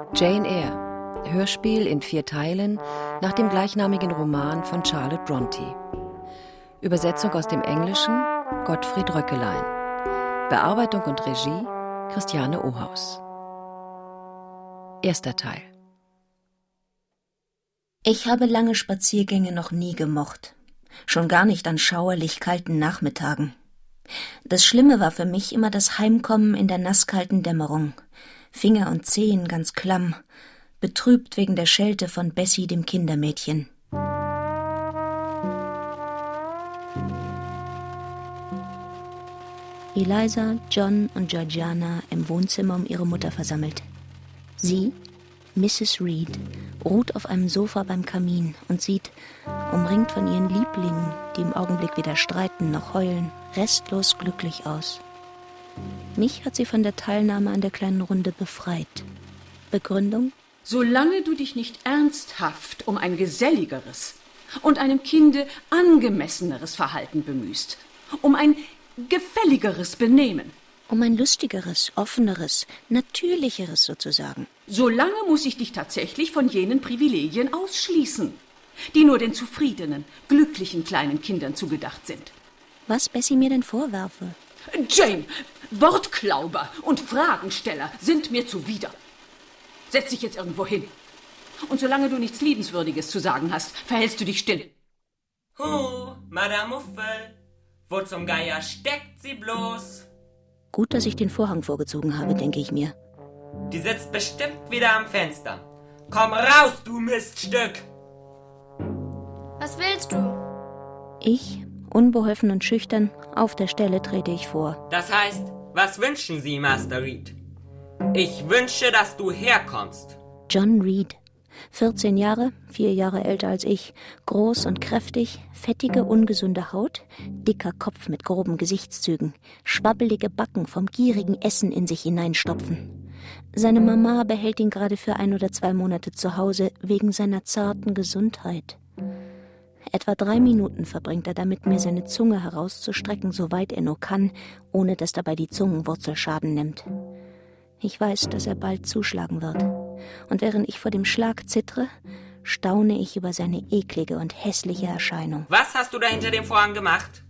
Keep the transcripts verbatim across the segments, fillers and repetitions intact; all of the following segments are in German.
Jane Eyre, Hörspiel in vier Teilen nach dem gleichnamigen Roman von Charlotte Brontë. Übersetzung aus dem Englischen Gottfried Röckelein. Bearbeitung und Regie Christiane Ohaus. Erster Teil. Ich habe lange Spaziergänge noch nie gemocht. Schon gar nicht an schauerlich kalten Nachmittagen. Das Schlimme war für mich immer das Heimkommen in der nasskalten Dämmerung. Finger und Zehen ganz klamm, betrübt wegen der Schelte von Bessie, dem Kindermädchen. Eliza, John und Georgiana im Wohnzimmer um ihre Mutter versammelt. Sie, Misses Reed, ruht auf einem Sofa beim Kamin und sieht, umringt von ihren Lieblingen, die im Augenblick weder streiten noch heulen, restlos glücklich aus. Mich hat sie von der Teilnahme an der kleinen Runde befreit. Begründung? Solange du dich nicht ernsthaft um ein geselligeres und einem Kinde angemesseneres Verhalten bemühst, um ein gefälligeres Benehmen. Um ein lustigeres, offeneres, natürlicheres sozusagen. Solange muss ich dich tatsächlich von jenen Privilegien ausschließen, die nur den zufriedenen, glücklichen kleinen Kindern zugedacht sind. Was Bessie mir denn vorwerfe? Jane, Wortklauber und Fragensteller sind mir zuwider. Setz dich jetzt irgendwo hin. Und solange du nichts Liebenswürdiges zu sagen hast, verhältst du dich still. Huh, Madame Muffel, wo zum Geier steckt sie bloß? Gut, dass ich den Vorhang vorgezogen habe, denke ich mir. Die sitzt bestimmt wieder am Fenster. Komm raus, du Miststück! Was willst du? Ich, unbeholfen und schüchtern, auf der Stelle trete ich vor. Das heißt, was wünschen Sie, Master Reed? Ich wünsche, dass du herkommst. John Reed, vierzehn Jahre, vier Jahre älter als ich, groß und kräftig, fettige, ungesunde Haut, dicker Kopf mit groben Gesichtszügen, schwabbelige Backen vom gierigen Essen in sich hineinstopfen. Seine Mama behält ihn gerade für ein oder zwei Monate zu Hause wegen seiner zarten Gesundheit. Etwa drei Minuten verbringt er damit, mir seine Zunge herauszustrecken, soweit er nur kann, ohne dass dabei die Zungenwurzel Schaden nimmt. Ich weiß, dass er bald zuschlagen wird. Und während ich vor dem Schlag zittere, staune ich über seine eklige und hässliche Erscheinung. Was hast du da hinter dem Vorhang gemacht?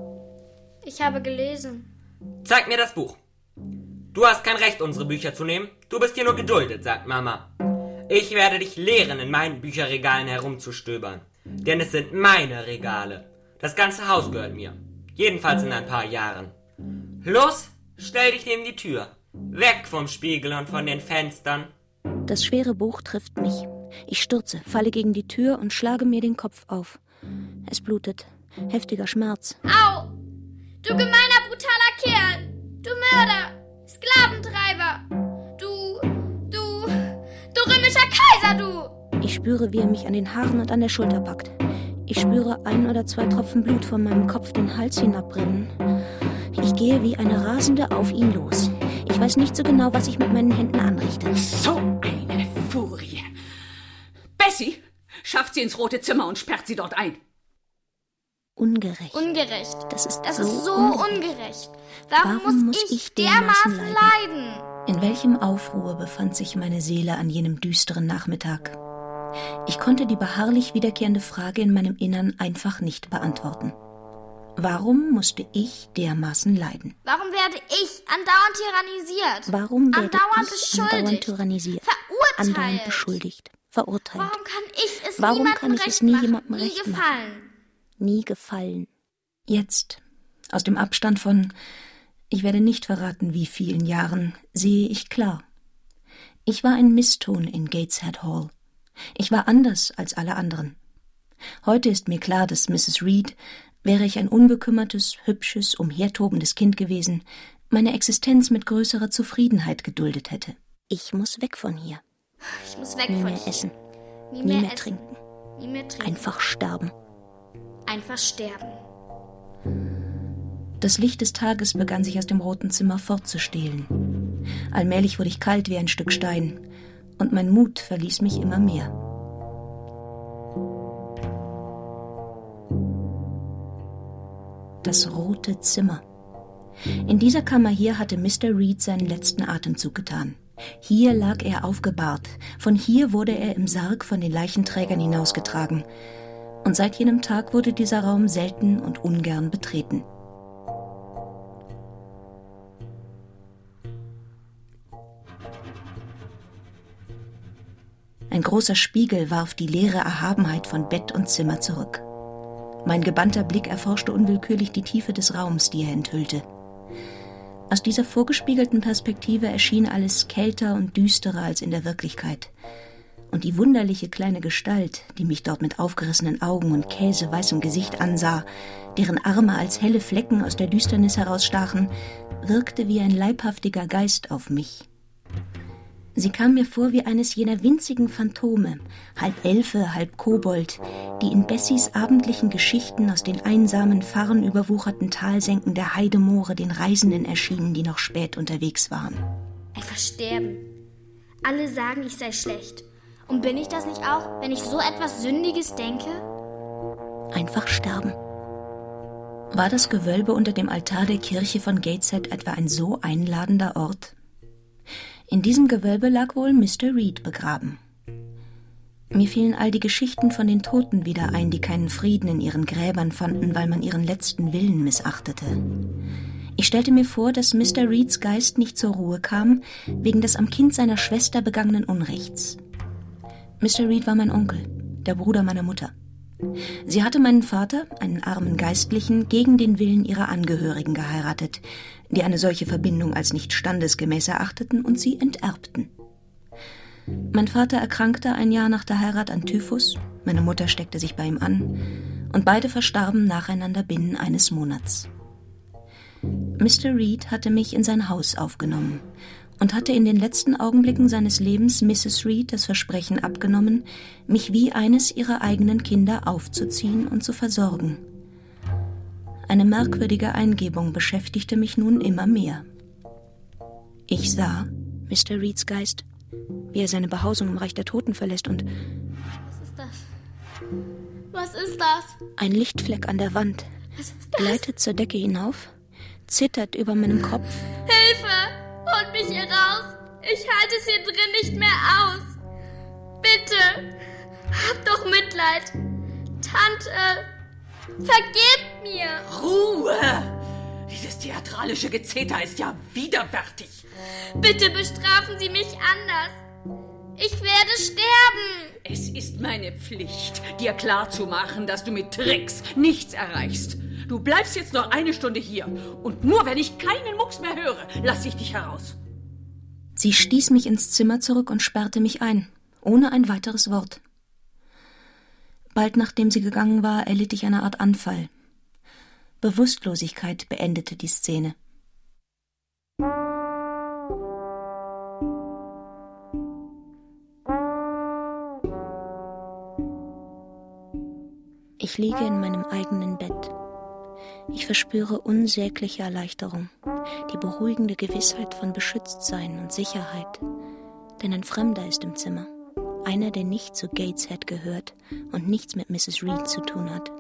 Ich habe gelesen. Zeig mir das Buch. Du hast kein Recht, unsere Bücher zu nehmen. Du bist hier nur geduldet, sagt Mama. Ich werde dich lehren, in meinen Bücherregalen herumzustöbern. Denn es sind meine Regale. Das ganze Haus gehört mir. Jedenfalls in ein paar Jahren. Los, stell dich neben die Tür. Weg vom Spiegel und von den Fenstern. Das schwere Buch trifft mich. Ich stürze, falle gegen die Tür und schlage mir den Kopf auf. Es blutet. Heftiger Schmerz. Au! Du gemeiner, brutaler Kerl! Du Mörder! Sklaventreiber! Du, du, du römischer Kaiser, du! Ich spüre, wie er mich an den Haaren und an der Schulter packt. Ich spüre ein oder zwei Tropfen Blut von meinem Kopf den Hals hinabrennen. Ich gehe wie eine Rasende auf ihn los. Ich weiß nicht so genau, was ich mit meinen Händen anrichte. So eine Furie. Bessie, schafft sie ins Rote Zimmer und sperrt sie dort ein. Ungerecht. Ungerecht. Das ist Das so, ist so ungerecht. ungerecht. Warum, Warum muss muss ich, ich dermaßen dermaßen leiden? leiden? In welchem Aufruhr befand sich meine Seele an jenem düsteren Nachmittag? Ich konnte die beharrlich wiederkehrende Frage in meinem Innern einfach nicht beantworten. Warum musste ich dermaßen leiden? Warum werde ich andauernd tyrannisiert? Warum werde andauernd ich beschuldigt? andauernd tyrannisiert? Verurteilt? Andauernd beschuldigt, verurteilt. Warum kann ich es Warum niemandem kann ich recht es nie machen? jemandem nie recht machen? gefallen? Nie gefallen. Jetzt, aus dem Abstand von, ich werde nicht verraten, wie vielen Jahren, sehe ich klar. Ich war ein Misston in Gateshead Hall. Ich war anders als alle anderen. Heute ist mir klar, dass Misses Reed, wäre ich ein unbekümmertes, hübsches, umhertobendes Kind gewesen, meine Existenz mit größerer Zufriedenheit geduldet hätte. Ich muss weg von hier. Ich muss weg Nie von mehr hier. essen. Nie Nie mehr, mehr essen. trinken. Nie mehr trinken. Einfach sterben. Einfach sterben. Das Licht des Tages begann sich aus dem roten Zimmer fortzustehlen. Allmählich wurde ich kalt wie ein Stück Stein, und mein Mut verließ mich immer mehr. Das rote Zimmer. In dieser Kammer hier hatte Mister Reed seinen letzten Atemzug getan. Hier lag er aufgebahrt, von hier wurde er im Sarg von den Leichenträgern hinausgetragen. Und seit jenem Tag wurde dieser Raum selten und ungern betreten. Ein großer Spiegel warf die leere Erhabenheit von Bett und Zimmer zurück. Mein gebannter Blick erforschte unwillkürlich die Tiefe des Raums, die er enthüllte. Aus dieser vorgespiegelten Perspektive erschien alles kälter und düsterer als in der Wirklichkeit. Und die wunderliche kleine Gestalt, die mich dort mit aufgerissenen Augen und käseweißem Gesicht ansah, deren Arme als helle Flecken aus der Düsternis herausstachen, wirkte wie ein leibhaftiger Geist auf mich. Sie kam mir vor wie eines jener winzigen Phantome, halb Elfe, halb Kobold, die in Bessies abendlichen Geschichten aus den einsamen, farnüberwucherten Talsenken der Heidemoore den Reisenden erschienen, die noch spät unterwegs waren. Einfach sterben. Alle sagen, ich sei schlecht. Und bin ich das nicht auch, wenn ich so etwas Sündiges denke? Einfach sterben. War das Gewölbe unter dem Altar der Kirche von Gateshead etwa ein so einladender Ort? In diesem Gewölbe lag wohl Mister Reed begraben. Mir fielen all die Geschichten von den Toten wieder ein, die keinen Frieden in ihren Gräbern fanden, weil man ihren letzten Willen missachtete. Ich stellte mir vor, dass Mister Reeds Geist nicht zur Ruhe kam, wegen des am Kind seiner Schwester begangenen Unrechts. Mister Reed war mein Onkel, der Bruder meiner Mutter. Sie hatte meinen Vater, einen armen Geistlichen, gegen den Willen ihrer Angehörigen geheiratet, die eine solche Verbindung als nicht standesgemäß erachteten und sie enterbten. Mein Vater erkrankte ein Jahr nach der Heirat an Typhus, meine Mutter steckte sich bei ihm an, und beide verstarben nacheinander binnen eines Monats. Mister Reed hatte mich in sein Haus aufgenommen und hatte in den letzten Augenblicken seines Lebens Misses Reed das Versprechen abgenommen, mich wie eines ihrer eigenen Kinder aufzuziehen und zu versorgen. Eine merkwürdige Eingebung beschäftigte mich nun immer mehr. Ich sah Mister Reeds Geist, wie er seine Behausung im Reich der Toten verlässt und... Was ist das? Was ist das? Ein Lichtfleck an der Wand gleitet zur Decke hinauf, zittert über meinem Kopf. Hilfe! Holt mich hier raus! Ich halte es hier drin nicht mehr aus! Bitte! Habt doch Mitleid! Tante! Vergebt mir! Ruhe! Dieses theatralische Gezeter ist ja widerwärtig. Bitte bestrafen Sie mich anders! Ich werde sterben! Es ist meine Pflicht, dir klarzumachen, dass du mit Tricks nichts erreichst. Du bleibst jetzt noch eine Stunde hier. Und nur wenn ich keinen Mucks mehr höre, lasse ich dich heraus. Sie stieß mich ins Zimmer zurück und sperrte mich ein, ohne ein weiteres Wort. Bald nachdem sie gegangen war, erlitt ich eine Art Anfall. Bewusstlosigkeit beendete die Szene. Ich liege in meinem eigenen Bett. Ich verspüre unsägliche Erleichterung, die beruhigende Gewissheit von Beschütztsein und Sicherheit. Denn ein Fremder ist im Zimmer, einer, der nicht zu Gateshead gehört und nichts mit Misses Reed zu tun hat.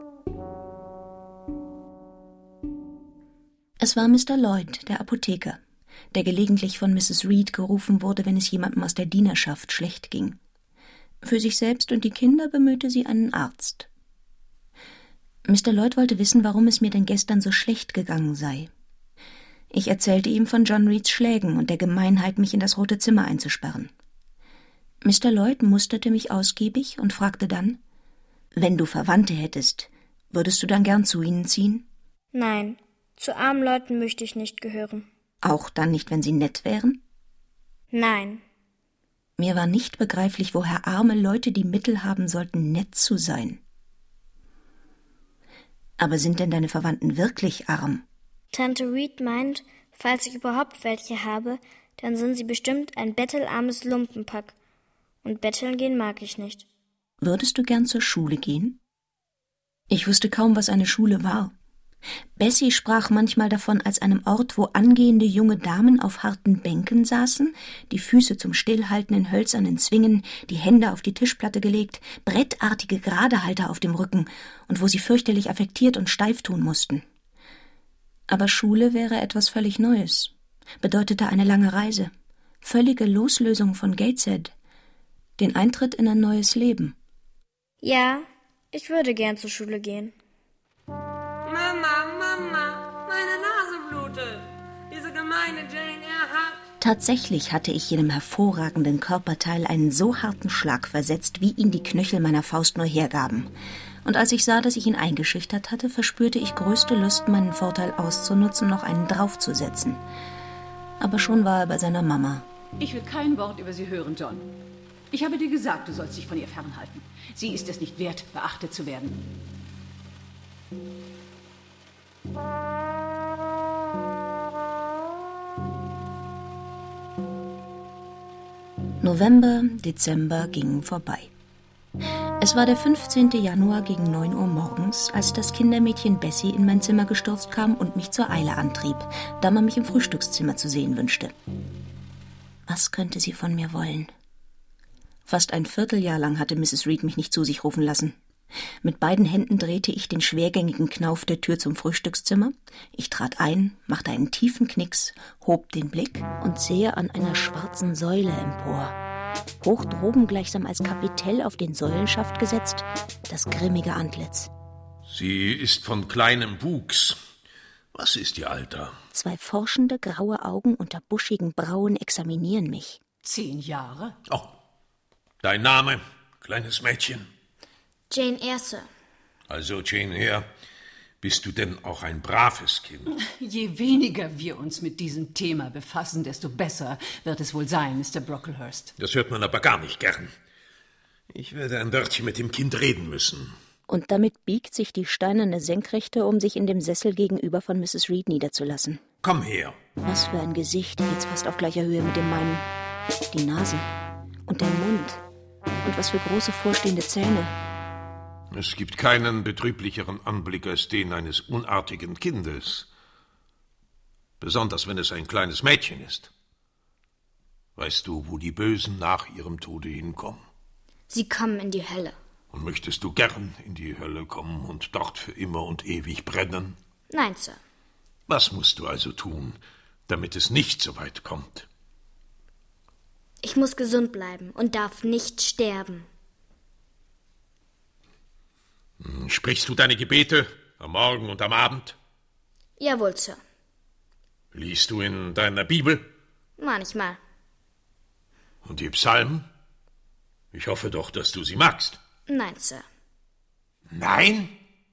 Es war Mister Lloyd, der Apotheker, der gelegentlich von Misses Reed gerufen wurde, wenn es jemandem aus der Dienerschaft schlecht ging. Für sich selbst und die Kinder bemühte sie einen Arzt. Mister Lloyd wollte wissen, warum es mir denn gestern so schlecht gegangen sei. Ich erzählte ihm von John Reeds Schlägen und der Gemeinheit, mich in das rote Zimmer einzusperren. Mister Lloyd musterte mich ausgiebig und fragte dann, »Wenn du Verwandte hättest, würdest du dann gern zu ihnen ziehen?« »Nein, zu armen Leuten möchte ich nicht gehören.« »Auch dann nicht, wenn sie nett wären?« »Nein.« Mir war nicht begreiflich, woher arme Leute die Mittel haben sollten, nett zu sein. »Aber sind denn deine Verwandten wirklich arm?« »Tante Reed meint, falls ich überhaupt welche habe, dann sind sie bestimmt ein bettelarmes Lumpenpack. Und betteln gehen mag ich nicht.« »Würdest du gern zur Schule gehen?« Ich wusste kaum, was eine Schule war. Bessie sprach manchmal davon als einem Ort, wo angehende junge Damen auf harten Bänken saßen, die Füße zum Stillhalten in hölzernen Zwingen, die Hände auf die Tischplatte gelegt, brettartige Geradehalter auf dem Rücken und wo sie fürchterlich affektiert und steif tun mussten. Aber Schule wäre etwas völlig Neues, bedeutete eine lange Reise, völlige Loslösung von Gateshead, den Eintritt in ein neues Leben. Ja, ich würde gern zur Schule gehen. Mama, Mama, meine Nase blutet. Diese gemeine Jane Eyre hat... Tatsächlich hatte ich jenem hervorragenden Körperteil einen so harten Schlag versetzt, wie ihn die Knöchel meiner Faust nur hergaben. Und als ich sah, dass ich ihn eingeschüchtert hatte, verspürte ich größte Lust, meinen Vorteil auszunutzen, noch einen draufzusetzen. Aber schon war er bei seiner Mama. Ich will kein Wort über sie hören, John. Ich habe dir gesagt, du sollst dich von ihr fernhalten. Sie ist es nicht wert, beachtet zu werden. November, Dezember gingen vorbei. Es war der fünfzehnten Januar gegen neun Uhr morgens, als das Kindermädchen Bessie in mein Zimmer gestürzt kam und mich zur Eile antrieb, da man mich im Frühstückszimmer zu sehen wünschte. Was könnte sie von mir wollen? Fast ein Vierteljahr lang hatte Misses Reed mich nicht zu sich rufen lassen. Mit beiden Händen drehte ich den schwergängigen Knauf der Tür zum Frühstückszimmer. Ich trat ein, machte einen tiefen Knicks, hob den Blick und sehe an einer schwarzen Säule empor, hoch droben gleichsam als Kapitell auf den Säulenschaft gesetzt, das grimmige Antlitz. Sie ist von kleinem Wuchs. Was ist ihr Alter? Zwei forschende, graue Augen unter buschigen Brauen examinieren mich. Zehn Jahre? Oh, dein Name, kleines Mädchen? Jane Eyre, Sir. Also, Jane Eyre, bist du denn auch ein braves Kind? Je weniger wir uns mit diesem Thema befassen, desto besser wird es wohl sein, Mister Brocklehurst. Das hört man aber gar nicht gern. Ich werde ein Wörtchen mit dem Kind reden müssen. Und damit biegt sich die steinerne Senkrechte, um sich in dem Sessel gegenüber von Misses Reed niederzulassen. Komm her. Was für ein Gesicht, jetzt fast auf gleicher Höhe mit dem meinen. Die Nase und der Mund. Und was für große vorstehende Zähne. Es gibt keinen betrüblicheren Anblick als den eines unartigen Kindes. Besonders wenn es ein kleines Mädchen ist. Weißt du, wo die Bösen nach ihrem Tode hinkommen? Sie kommen in die Hölle. Und möchtest du gern in die Hölle kommen und dort für immer und ewig brennen? Nein, Sir. Was musst du also tun, damit es nicht so weit kommt? Ich muss gesund bleiben und darf nicht sterben. Sprichst du deine Gebete am Morgen und am Abend? Jawohl, Sir. Liest du in deiner Bibel? Manchmal. Und die Psalmen? Ich hoffe doch, dass du sie magst. Nein, Sir. Nein?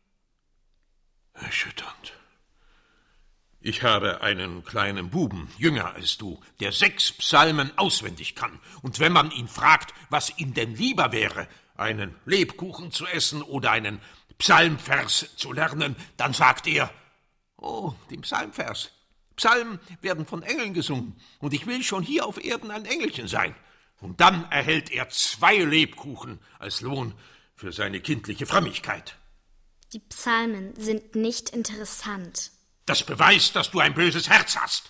Erschütternd. Ich habe einen kleinen Buben, jünger als du, der sechs Psalmen auswendig kann. Und wenn man ihn fragt, was ihm denn lieber wäre, einen Lebkuchen zu essen oder einen Psalmvers zu lernen, dann sagt er, oh, den Psalmvers. Psalmen werden von Engeln gesungen und ich will schon hier auf Erden ein Engelchen sein. Und dann erhält er zwei Lebkuchen als Lohn für seine kindliche Frömmigkeit. Die Psalmen sind nicht interessant. Das beweist, dass du ein böses Herz hast.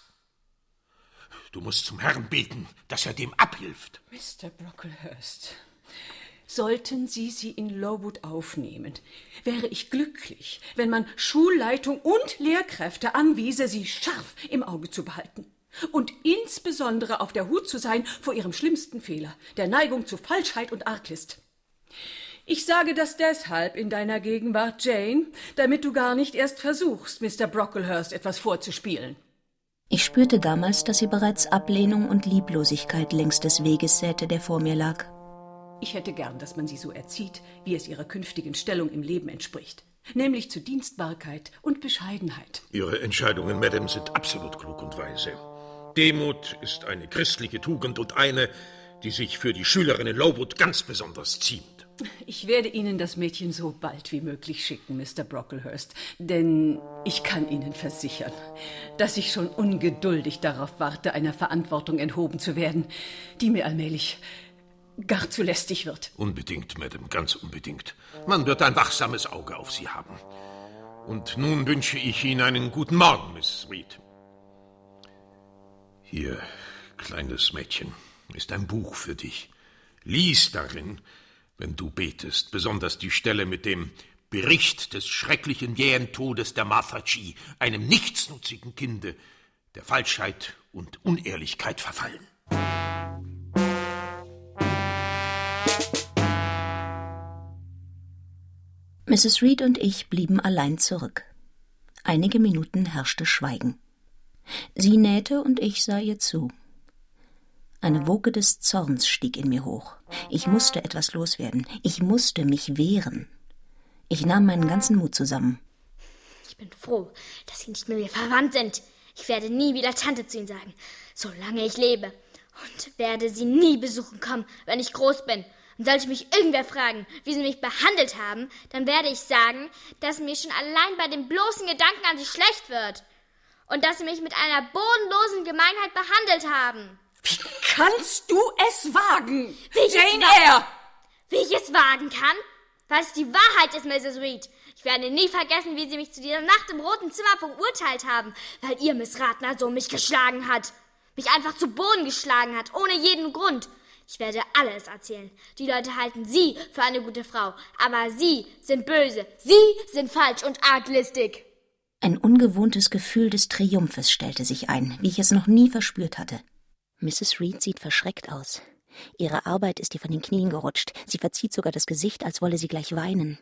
Du musst zum Herrn beten, dass er dem abhilft. Mister Brocklehurst, sollten Sie sie in Lowood aufnehmen, wäre ich glücklich, wenn man Schulleitung und Lehrkräfte anwiese, sie scharf im Auge zu behalten. Und insbesondere auf der Hut zu sein vor ihrem schlimmsten Fehler, der Neigung zu Falschheit und Arglist. Ich sage das deshalb in deiner Gegenwart, Jane, damit du gar nicht erst versuchst, Mister Brocklehurst etwas vorzuspielen. Ich spürte damals, dass sie bereits Ablehnung und Lieblosigkeit längs des Weges säte, der vor mir lag. Ich hätte gern, dass man sie so erzieht, wie es ihrer künftigen Stellung im Leben entspricht, nämlich zu Dienstbarkeit und Bescheidenheit. Ihre Entscheidungen, Madame, sind absolut klug und weise. Demut ist eine christliche Tugend und eine, die sich für die Schülerin in Lowood ganz besonders ziemt. Ich werde Ihnen das Mädchen so bald wie möglich schicken, Mister Brocklehurst, denn ich kann Ihnen versichern, dass ich schon ungeduldig darauf warte, einer Verantwortung enthoben zu werden, die mir allmählich gar zu lästig wird. Unbedingt, Madame, ganz unbedingt. Man wird ein wachsames Auge auf Sie haben. Und nun wünsche ich Ihnen einen guten Morgen, Miss Reed. Hier, kleines Mädchen, ist ein Buch für dich. Lies darin, wenn du betest, besonders die Stelle mit dem Bericht des schrecklichen jähen Todes der Martha G., einem nichtsnutzigen Kinde, der Falschheit und Unehrlichkeit verfallen. Misses Reed und ich blieben allein zurück. Einige Minuten herrschte Schweigen. Sie nähte und ich sah ihr zu. Eine Woge des Zorns stieg in mir hoch. Ich musste etwas loswerden. Ich musste mich wehren. Ich nahm meinen ganzen Mut zusammen. Ich bin froh, dass Sie nicht mit mir verwandt sind. Ich werde nie wieder Tante zu Ihnen sagen, solange ich lebe. Und werde Sie nie besuchen kommen, wenn ich groß bin. Und sollte mich irgendwer fragen, wie Sie mich behandelt haben, dann werde ich sagen, dass mir schon allein bei dem bloßen Gedanken an Sie schlecht wird. Und dass Sie mich mit einer bodenlosen Gemeinheit behandelt haben. Wie kannst du es wagen, Wie ich Jane es Eyre? Wie ich es wagen kann? Weil es die Wahrheit ist, Misses Reed. Ich werde nie vergessen, wie Sie mich zu dieser Nacht im roten Zimmer verurteilt haben, weil Ihr missratener Sohn mich geschlagen hat. Mich einfach zu Boden geschlagen hat, ohne jeden Grund. Ich werde alles erzählen. Die Leute halten Sie für eine gute Frau, aber Sie sind böse. Sie sind falsch und arglistig. Ein ungewohntes Gefühl des Triumphes stellte sich ein, wie ich es noch nie verspürt hatte. Misses Reed sieht verschreckt aus. Ihre Arbeit ist ihr von den Knien gerutscht. Sie verzieht sogar das Gesicht, als wolle sie gleich weinen.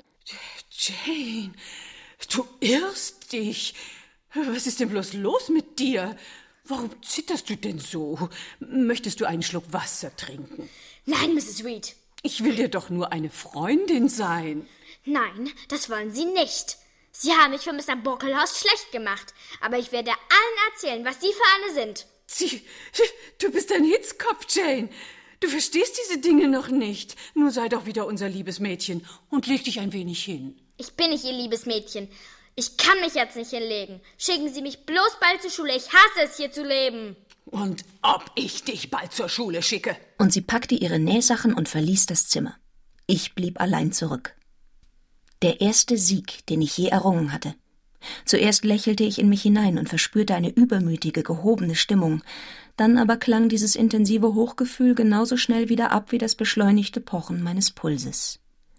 Jane, du irrst dich. Was ist denn bloß los mit dir? Warum zitterst du denn so? Möchtest du einen Schluck Wasser trinken? Nein, Misses Reed. Ich will dir doch nur eine Freundin sein. Nein, das wollen Sie nicht. Sie haben mich für Mister Brocklehurst schlecht gemacht. Aber ich werde allen erzählen, was Sie für eine sind. Sie, du bist ein Hitzkopf, Jane. Du verstehst diese Dinge noch nicht. Nun sei doch wieder unser liebes Mädchen und leg dich ein wenig hin. Ich bin nicht Ihr liebes Mädchen. Ich kann mich jetzt nicht hinlegen. Schicken Sie mich bloß bald zur Schule. Ich hasse es, hier zu leben. Und ob ich dich bald zur Schule schicke? Und sie packte ihre Nähsachen und verließ das Zimmer. Ich blieb allein zurück. Der erste Sieg, den ich je errungen hatte. Zuerst lächelte ich in mich hinein und verspürte eine übermütige, gehobene Stimmung. Dann aber klang dieses intensive Hochgefühl genauso schnell wieder ab wie das beschleunigte Pochen meines Pulses.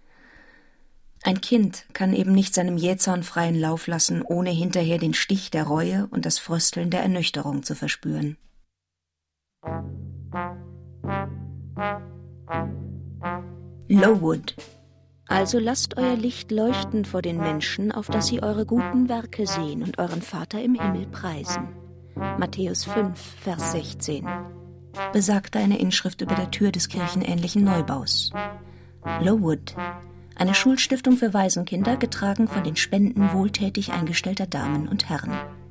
Ein Kind kann eben nicht seinem Jähzorn freien Lauf lassen, ohne hinterher den Stich der Reue und das Frösteln der Ernüchterung zu verspüren. Lowood. Also lasst euer Licht leuchten vor den Menschen, auf dass sie eure guten Werke sehen und euren Vater im Himmel preisen. Matthäus fünf, Vers sechzehn. Besagte eine Inschrift über der Tür des kirchenähnlichen Neubaus. Lowood. Eine Schulstiftung für Waisenkinder, getragen von den Spenden wohltätig eingestellter Damen und Herren.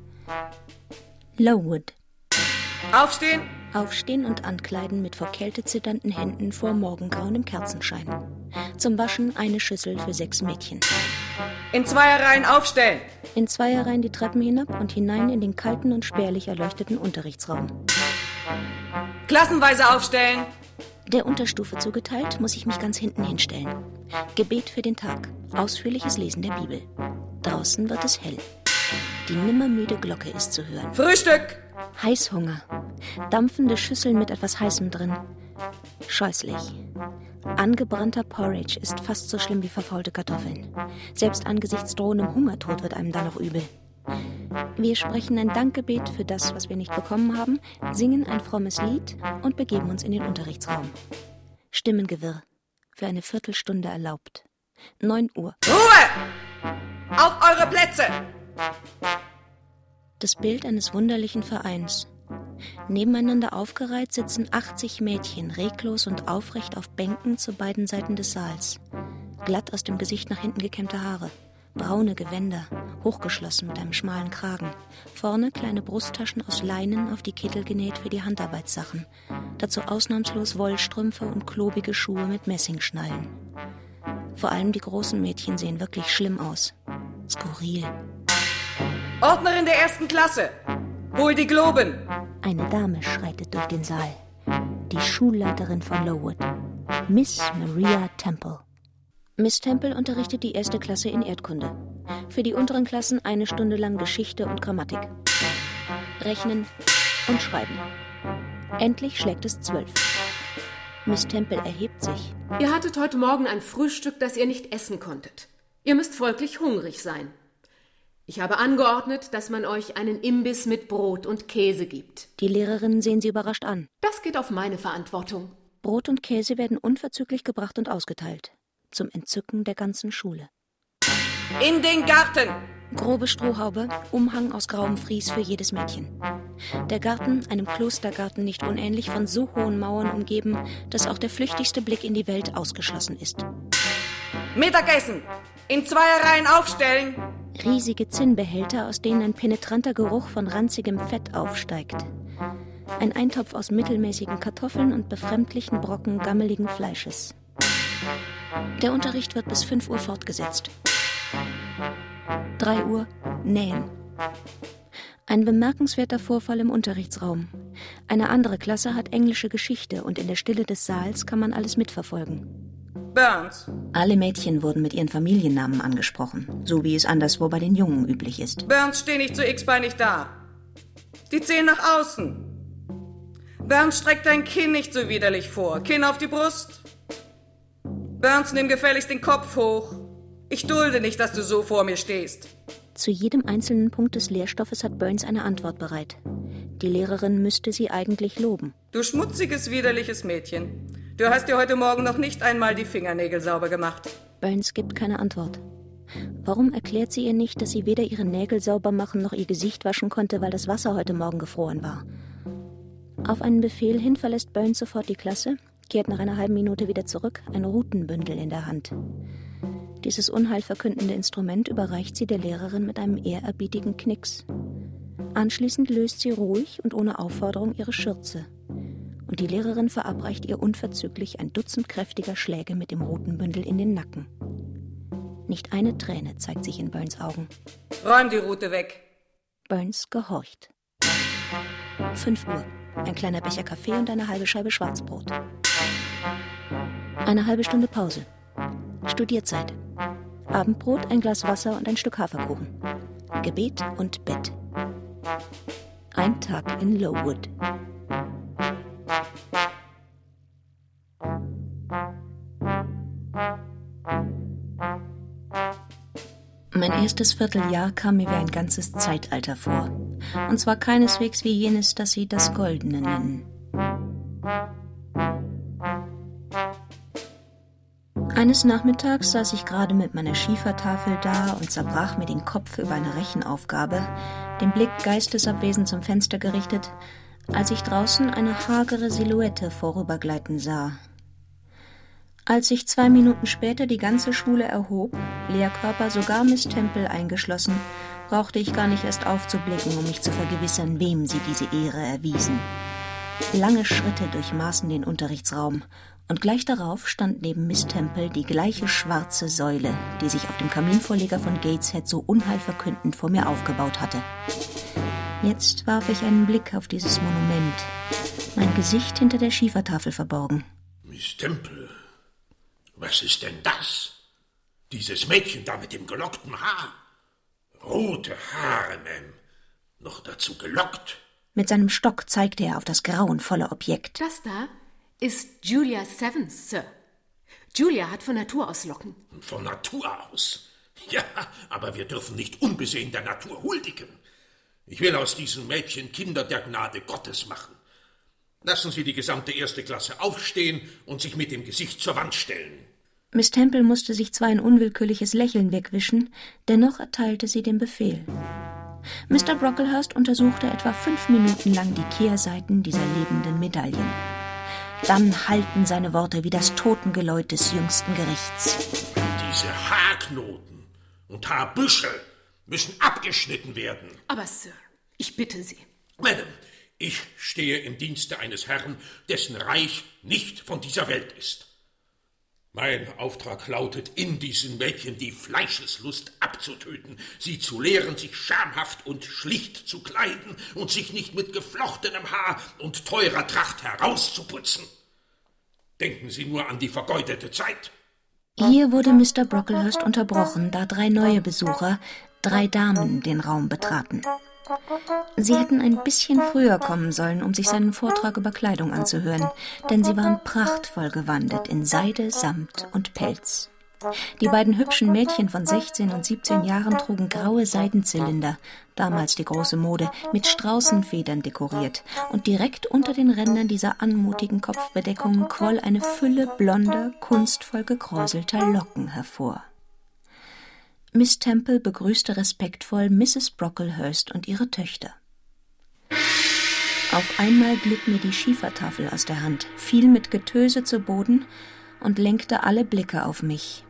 Lowood. Aufstehen! Aufstehen und ankleiden mit vor Kälte zitternden Händen vor Morgengrauen im Kerzenschein. Zum Waschen eine Schüssel für sechs Mädchen. In Zweierreihen aufstellen! In Zweierreihen die Treppen hinab und hinein in den kalten und spärlich erleuchteten Unterrichtsraum. Klassenweise aufstellen! Der Unterstufe zugeteilt, muss ich mich ganz hinten hinstellen. Gebet für den Tag. Ausführliches Lesen der Bibel. Draußen wird es hell. Die nimmermüde Glocke ist zu hören. Frühstück! Heißhunger. Dampfende Schüsseln mit etwas Heißem drin. Scheußlich. Angebrannter Porridge ist fast so schlimm wie verfaulte Kartoffeln. Selbst angesichts drohendem Hungertod wird einem da noch übel. Wir sprechen ein Dankgebet für das, was wir nicht bekommen haben, singen ein frommes Lied und begeben uns in den Unterrichtsraum. Stimmengewirr. Für eine Viertelstunde erlaubt. Neun Uhr. Ruhe! Auf eure Plätze! Das Bild eines wunderlichen Vereins. Nebeneinander aufgereiht sitzen achtzig Mädchen, reglos und aufrecht auf Bänken zu beiden Seiten des Saals. Glatt aus dem Gesicht nach hinten gekämmte Haare. Braune Gewänder, hochgeschlossen mit einem schmalen Kragen. Vorne kleine Brusttaschen aus Leinen auf die Kittel genäht für die Handarbeitssachen. Dazu ausnahmslos Wollstrümpfe und klobige Schuhe mit Messingschnallen. Vor allem die großen Mädchen sehen wirklich schlimm aus. Skurril. Ordnerin der ersten Klasse! Hol die Globen! Eine Dame schreitet durch den Saal. Die Schulleiterin von Lowood. Miss Maria Temple. Miss Temple unterrichtet die erste Klasse in Erdkunde. Für die unteren Klassen eine Stunde lang Geschichte und Grammatik. Rechnen und Schreiben. Endlich schlägt es zwölf. Miss Temple erhebt sich. Ihr hattet heute Morgen ein Frühstück, das ihr nicht essen konntet. Ihr müsst folglich hungrig sein. Ich habe angeordnet, dass man euch einen Imbiss mit Brot und Käse gibt. Die Lehrerinnen sehen sie überrascht an. Das geht auf meine Verantwortung. Brot und Käse werden unverzüglich gebracht und ausgeteilt. Zum Entzücken der ganzen Schule. In den Garten! Grobe Strohhaube, Umhang aus grauem Fries für jedes Mädchen. Der Garten, einem Klostergarten nicht unähnlich, von so hohen Mauern umgeben, dass auch der flüchtigste Blick in die Welt ausgeschlossen ist. Mittagessen! In Zweierreihen aufstellen! Riesige Zinnbehälter, aus denen ein penetranter Geruch von ranzigem Fett aufsteigt. Ein Eintopf aus mittelmäßigen Kartoffeln und befremdlichen Brocken gammeligen Fleisches. Der Unterricht wird bis fünf Uhr fortgesetzt. Drei Uhr Nähen. Ein bemerkenswerter Vorfall im Unterrichtsraum. Eine andere Klasse hat englische Geschichte und in der Stille des Saals kann man alles mitverfolgen. Burns. Alle Mädchen wurden mit ihren Familiennamen angesprochen, so wie es anderswo bei den Jungen üblich ist. Burns, steh nicht so x-beinig da. Die Zehen nach außen. Burns, streck dein Kinn nicht so widerlich vor. Kinn auf die Brust. Burns, nimm gefälligst den Kopf hoch. Ich dulde nicht, dass du so vor mir stehst. Zu jedem einzelnen Punkt des Lehrstoffes hat Burns eine Antwort bereit. Die Lehrerin müsste sie eigentlich loben. Du schmutziges, widerliches Mädchen. Du hast dir heute Morgen noch nicht einmal die Fingernägel sauber gemacht. Burns gibt keine Antwort. Warum erklärt sie ihr nicht, dass sie weder ihre Nägel sauber machen noch ihr Gesicht waschen konnte, weil das Wasser heute Morgen gefroren war? Auf einen Befehl hin verlässt Burns sofort die Klasse, kehrt nach einer halben Minute wieder zurück, ein Rutenbündel in der Hand. Dieses unheilverkündende Instrument überreicht sie der Lehrerin mit einem ehrerbietigen Knicks. Anschließend löst sie ruhig und ohne Aufforderung ihre Schürze. Und die Lehrerin verabreicht ihr unverzüglich ein Dutzend kräftiger Schläge mit dem Rutenbündel in den Nacken. Nicht eine Träne zeigt sich in Burns Augen. Räum die Rute weg. Burns gehorcht. Fünf Uhr. Ein kleiner Becher Kaffee und eine halbe Scheibe Schwarzbrot. Eine halbe Stunde Pause. Studierzeit. Abendbrot, ein Glas Wasser und ein Stück Haferkuchen. Gebet und Bett. Ein Tag in Lowood. Mein erstes Vierteljahr kam mir wie ein ganzes Zeitalter vor. Und zwar keineswegs wie jenes, das sie das Goldene nennen. Eines Nachmittags saß ich gerade mit meiner Schiefertafel da und zerbrach mir den Kopf über eine Rechenaufgabe, den Blick geistesabwesend zum Fenster gerichtet, als ich draußen eine hagere Silhouette vorübergleiten sah. Als sich zwei Minuten später die ganze Schule erhob, Lehrkörper, sogar Miss Temple eingeschlossen, brauchte ich gar nicht erst aufzublicken, um mich zu vergewissern, wem sie diese Ehre erwiesen. Lange Schritte durchmaßen den Unterrichtsraum, und gleich darauf stand neben Miss Temple die gleiche schwarze Säule, die sich auf dem Kaminvorleger von Gateshead so unheilverkündend vor mir aufgebaut hatte. Jetzt warf ich einen Blick auf dieses Monument, mein Gesicht hinter der Schiefertafel verborgen. Miss Temple, was ist denn das? Dieses Mädchen da mit dem gelockten Haar. Rote Haare, Ma'am. Noch dazu gelockt. Mit seinem Stock zeigte er auf das grauenvolle Objekt. Das da ist Julia Sevens, Sir. Julia hat von Natur aus Locken. Von Natur aus? Ja, aber wir dürfen nicht unbesehen der Natur huldigen. Ich will aus diesen Mädchen Kinder der Gnade Gottes machen. Lassen Sie die gesamte erste Klasse aufstehen und sich mit dem Gesicht zur Wand stellen. Miss Temple musste sich zwar ein unwillkürliches Lächeln wegwischen, dennoch erteilte sie den Befehl. Mister Brocklehurst untersuchte etwa fünf Minuten lang die Kehrseiten dieser lebenden Medaillen. Dann hallten seine Worte wie das Totengeläut des jüngsten Gerichts. Diese Haarknoten und Haarbüschel müssen abgeschnitten werden. Aber, Sir, ich bitte Sie. Madame, ich stehe im Dienste eines Herrn, dessen Reich nicht von dieser Welt ist. Mein Auftrag lautet, in diesen Mädchen die Fleischeslust abzutöten, sie zu lehren, sich schamhaft und schlicht zu kleiden und sich nicht mit geflochtenem Haar und teurer Tracht herauszuputzen. Denken Sie nur an die vergeudete Zeit. Hier wurde Mister Brocklehurst unterbrochen, da drei neue Besucher, drei Damen, den Raum betraten. Sie hätten ein bisschen früher kommen sollen, um sich seinen Vortrag über Kleidung anzuhören, denn sie waren prachtvoll gewandet in Seide, Samt und Pelz. Die beiden hübschen Mädchen von sechzehn und siebzehn Jahren trugen graue Seidenzylinder, damals die große Mode, mit Straußenfedern dekoriert, und direkt unter den Rändern dieser anmutigen Kopfbedeckungen quoll eine Fülle blonder, kunstvoll gekräuselter Locken hervor. Miss Temple begrüßte respektvoll Misses Brocklehurst und ihre Töchter. Auf einmal glitt mir die Schiefertafel aus der Hand, fiel mit Getöse zu Boden und lenkte alle Blicke auf mich.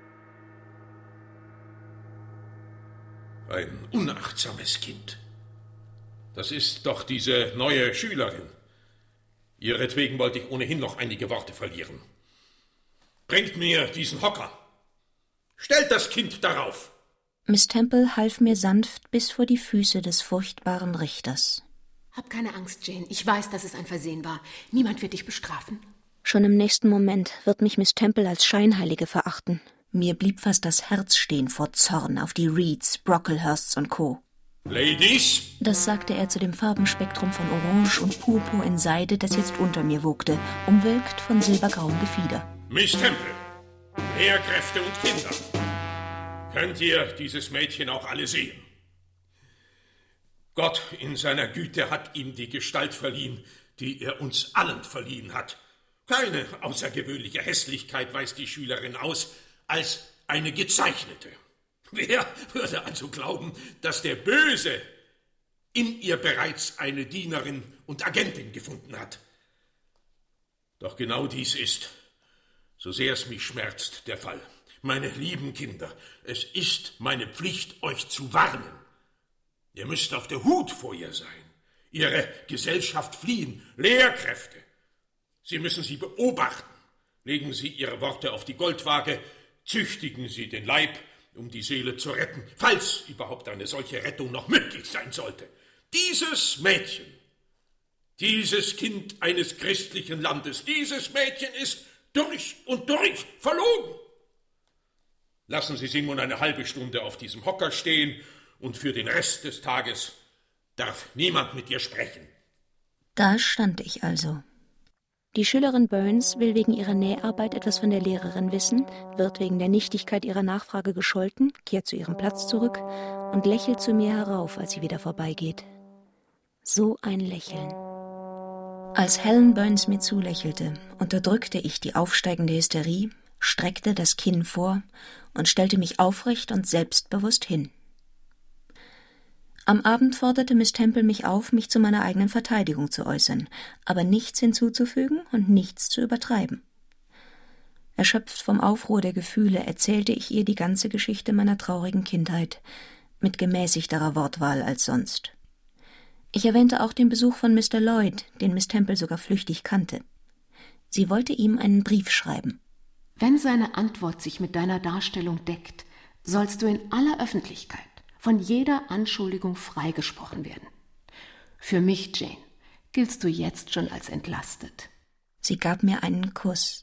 Ein unachtsames Kind. Das ist doch diese neue Schülerin. Ihretwegen wollte ich ohnehin noch einige Worte verlieren. Bringt mir diesen Hocker. Stellt das Kind darauf. Miss Temple half mir sanft bis vor die Füße des furchtbaren Richters. Hab keine Angst, Jane. Ich weiß, dass es ein Versehen war. Niemand wird dich bestrafen. Schon im nächsten Moment wird mich Miss Temple als Scheinheilige verachten. Mir blieb fast das Herz stehen vor Zorn auf die Reeds, Brocklehursts und Co. Ladies! Das sagte er zu dem Farbenspektrum von Orange und Purpur in Seide, das jetzt unter mir wogte, umwölkt von silbergrauem Gefieder. Miss Temple, Lehrkräfte und Kinder, könnt ihr dieses Mädchen auch alle sehen? Gott in seiner Güte hat ihm die Gestalt verliehen, die er uns allen verliehen hat. Keine außergewöhnliche Hässlichkeit weist die Schülerin aus, als eine gezeichnete. Wer würde also glauben, dass der Böse in ihr bereits eine Dienerin und Agentin gefunden hat? Doch genau dies ist, so sehr es mich schmerzt, der Fall. Meine lieben Kinder, es ist meine Pflicht, euch zu warnen. Ihr müsst auf der Hut vor ihr sein, ihre Gesellschaft fliehen, Lehrkräfte. Sie müssen sie beobachten. Legen Sie Ihre Worte auf die Goldwaage, züchtigen Sie den Leib, um die Seele zu retten, falls überhaupt eine solche Rettung noch möglich sein sollte. Dieses Mädchen, dieses Kind eines christlichen Landes, dieses Mädchen ist durch und durch verlogen. Lassen Sie sie nun eine halbe Stunde auf diesem Hocker stehen und für den Rest des Tages darf niemand mit ihr sprechen. Da stand ich also. Die Schülerin Burns will wegen ihrer Näharbeit etwas von der Lehrerin wissen, wird wegen der Nichtigkeit ihrer Nachfrage gescholten, kehrt zu ihrem Platz zurück und lächelt zu mir herauf, als sie wieder vorbeigeht. So ein Lächeln. Als Helen Burns mir zulächelte, unterdrückte ich die aufsteigende Hysterie, streckte das Kinn vor und stellte mich aufrecht und selbstbewusst hin. Am Abend forderte Miss Temple mich auf, mich zu meiner eigenen Verteidigung zu äußern, aber nichts hinzuzufügen und nichts zu übertreiben. Erschöpft vom Aufruhr der Gefühle erzählte ich ihr die ganze Geschichte meiner traurigen Kindheit, mit gemäßigterer Wortwahl als sonst. Ich erwähnte auch den Besuch von Mister Lloyd, den Miss Temple sogar flüchtig kannte. Sie wollte ihm einen Brief schreiben. Wenn seine Antwort sich mit deiner Darstellung deckt, sollst du in aller Öffentlichkeit von jeder Anschuldigung freigesprochen werden. Für mich, Jane, giltst du jetzt schon als entlastet. Sie gab mir einen Kuss.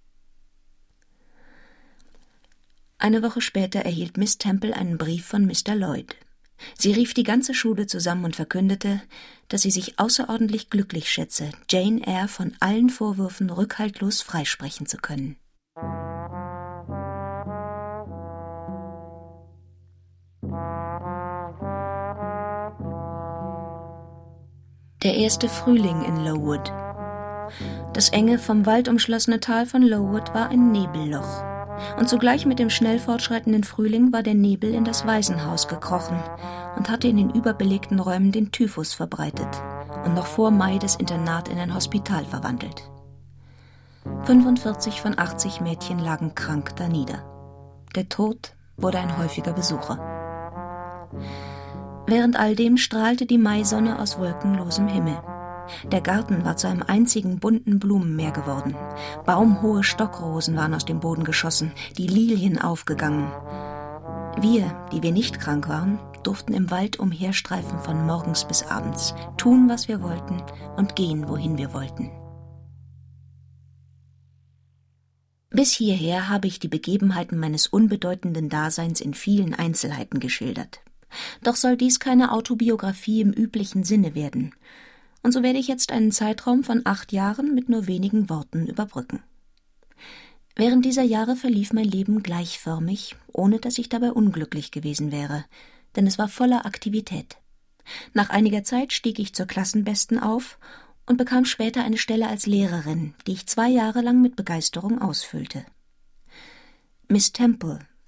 Eine Woche später erhielt Miss Temple einen Brief von Mister Lloyd. Sie rief die ganze Schule zusammen und verkündete, dass sie sich außerordentlich glücklich schätze, Jane Eyre von allen Vorwürfen rückhaltlos freisprechen zu können. Der erste Frühling in Lowood. Das enge, vom Wald umschlossene Tal von Lowood war ein Nebelloch. Und zugleich mit dem schnell fortschreitenden Frühling war der Nebel in das Waisenhaus gekrochen und hatte in den überbelegten Räumen den Typhus verbreitet und noch vor Mai das Internat in ein Hospital verwandelt. fünfundvierzig von achtzig Mädchen lagen krank danieder. Der Tod wurde ein häufiger Besucher. Während all dem strahlte die Maisonne aus wolkenlosem Himmel. Der Garten war zu einem einzigen bunten Blumenmeer geworden. Baumhohe Stockrosen waren aus dem Boden geschossen, die Lilien aufgegangen. Wir, die wir nicht krank waren, durften im Wald umherstreifen von morgens bis abends, tun, was wir wollten und gehen, wohin wir wollten. Bis hierher habe ich die Begebenheiten meines unbedeutenden Daseins in vielen Einzelheiten geschildert. Doch soll dies keine Autobiografie im üblichen Sinne werden. Und so werde ich jetzt einen Zeitraum von acht Jahren mit nur wenigen Worten überbrücken. Während dieser Jahre verlief mein Leben gleichförmig, ohne dass ich dabei unglücklich gewesen wäre, denn es war voller Aktivität. Nach einiger Zeit stieg ich zur Klassenbesten auf und bekam später eine Stelle als Lehrerin, die ich zwei Jahre lang mit Begeisterung ausfüllte. Miss Temple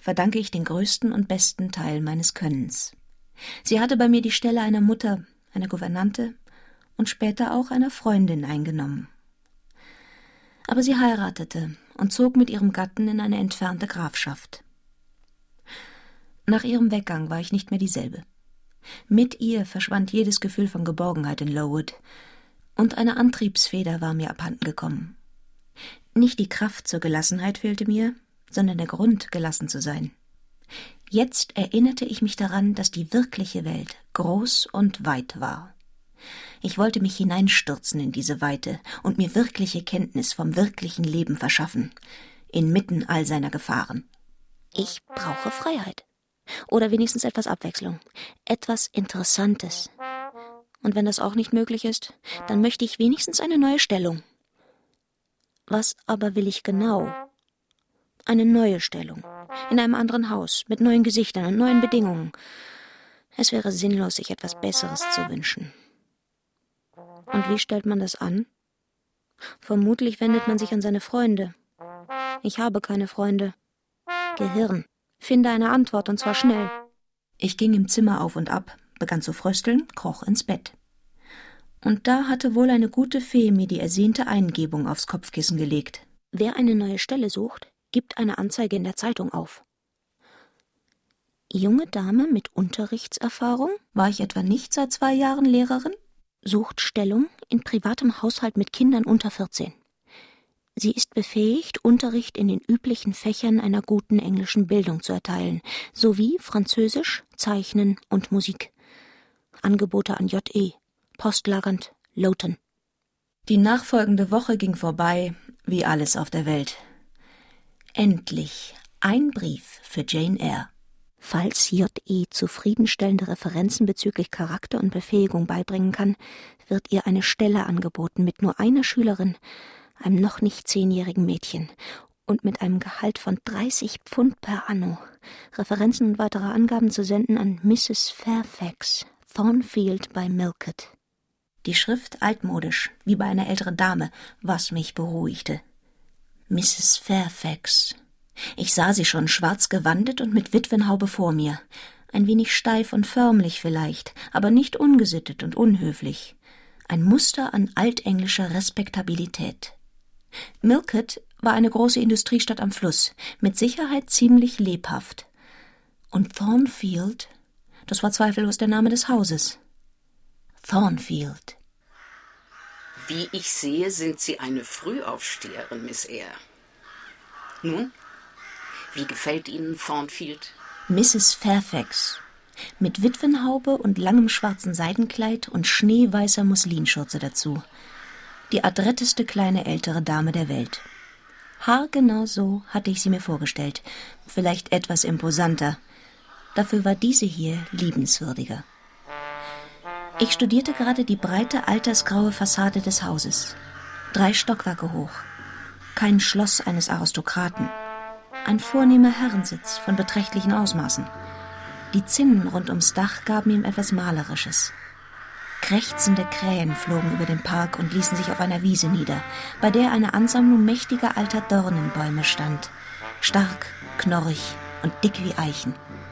verdanke ich den größten und besten Teil meines Könnens. Sie hatte bei mir die Stelle einer Mutter, einer Gouvernante und später auch einer Freundin eingenommen. Aber sie heiratete und zog mit ihrem Gatten in eine entfernte Grafschaft. Nach ihrem Weggang war ich nicht mehr dieselbe. Mit ihr verschwand jedes Gefühl von Geborgenheit in Lowood, und eine Antriebsfeder war mir abhanden gekommen. Nicht die Kraft zur Gelassenheit fehlte mir, sondern der Grund, gelassen zu sein. Jetzt erinnerte ich mich daran, dass die wirkliche Welt groß und weit war. Ich wollte mich hineinstürzen in diese Weite und mir wirkliche Kenntnis vom wirklichen Leben verschaffen, inmitten all seiner Gefahren. Ich brauche Freiheit. Oder wenigstens etwas Abwechslung. Etwas Interessantes. Und wenn das auch nicht möglich ist, dann möchte ich wenigstens eine neue Stellung. Was aber will ich genau? Eine neue Stellung. In einem anderen Haus, mit neuen Gesichtern und neuen Bedingungen. Es wäre sinnlos, sich etwas Besseres zu wünschen. Und wie stellt man das an? Vermutlich wendet man sich an seine Freunde. Ich habe keine Freunde. Gehirn. Finde eine Antwort, und zwar schnell. Ich ging im Zimmer auf und ab, begann zu frösteln, kroch ins Bett. Und da hatte wohl eine gute Fee mir die ersehnte Eingebung aufs Kopfkissen gelegt. Wer eine neue Stelle sucht, gibt eine Anzeige in der Zeitung auf. Junge Dame mit Unterrichtserfahrung? War ich etwa nicht seit zwei Jahren Lehrerin? Sucht Stellung in privatem Haushalt mit Kindern unter vierzehn. Sie ist befähigt, Unterricht in den üblichen Fächern einer guten englischen Bildung zu erteilen, sowie Französisch, Zeichnen und Musik. Angebote an J E, postlagernd Lowton. Die nachfolgende Woche ging vorbei, wie alles auf der Welt. Endlich ein Brief für Jane Eyre. Falls J E zufriedenstellende Referenzen bezüglich Charakter und Befähigung beibringen kann, wird ihr eine Stelle angeboten mit nur einer Schülerin, einem noch nicht zehnjährigen Mädchen, und mit einem Gehalt von dreißig Pfund per anno, Referenzen und weitere Angaben zu senden an Misses Fairfax, Thornfield bei Millcote. Die Schrift altmodisch, wie bei einer älteren Dame, was mich beruhigte. Misses Fairfax. Ich sah sie schon schwarz gewandet und mit Witwenhaube vor mir. Ein wenig steif und förmlich vielleicht, aber nicht ungesittet und unhöflich. Ein Muster an altenglischer Respektabilität. Millcote war eine große Industriestadt am Fluss, mit Sicherheit ziemlich lebhaft. Und Thornfield, das war zweifellos der Name des Hauses. Thornfield. Wie ich sehe, sind Sie eine Frühaufsteherin, Miss Eyre. Nun, wie gefällt Ihnen Thornfield? Misses Fairfax, mit Witwenhaube und langem schwarzen Seidenkleid und schneeweißer Muslinschürze dazu. Die adretteste kleine ältere Dame der Welt. Haargenau so hatte ich sie mir vorgestellt, vielleicht etwas imposanter. Dafür war diese hier liebenswürdiger. Ich studierte gerade die breite, altersgraue Fassade des Hauses. Drei Stockwerke hoch. Kein Schloss eines Aristokraten. Ein vornehmer Herrensitz von beträchtlichen Ausmaßen. Die Zinnen rund ums Dach gaben ihm etwas Malerisches. Krächzende Krähen flogen über den Park und ließen sich auf einer Wiese nieder, bei der eine Ansammlung mächtiger alter Dornenbäume stand. Stark, knorrig und dick wie Eichen.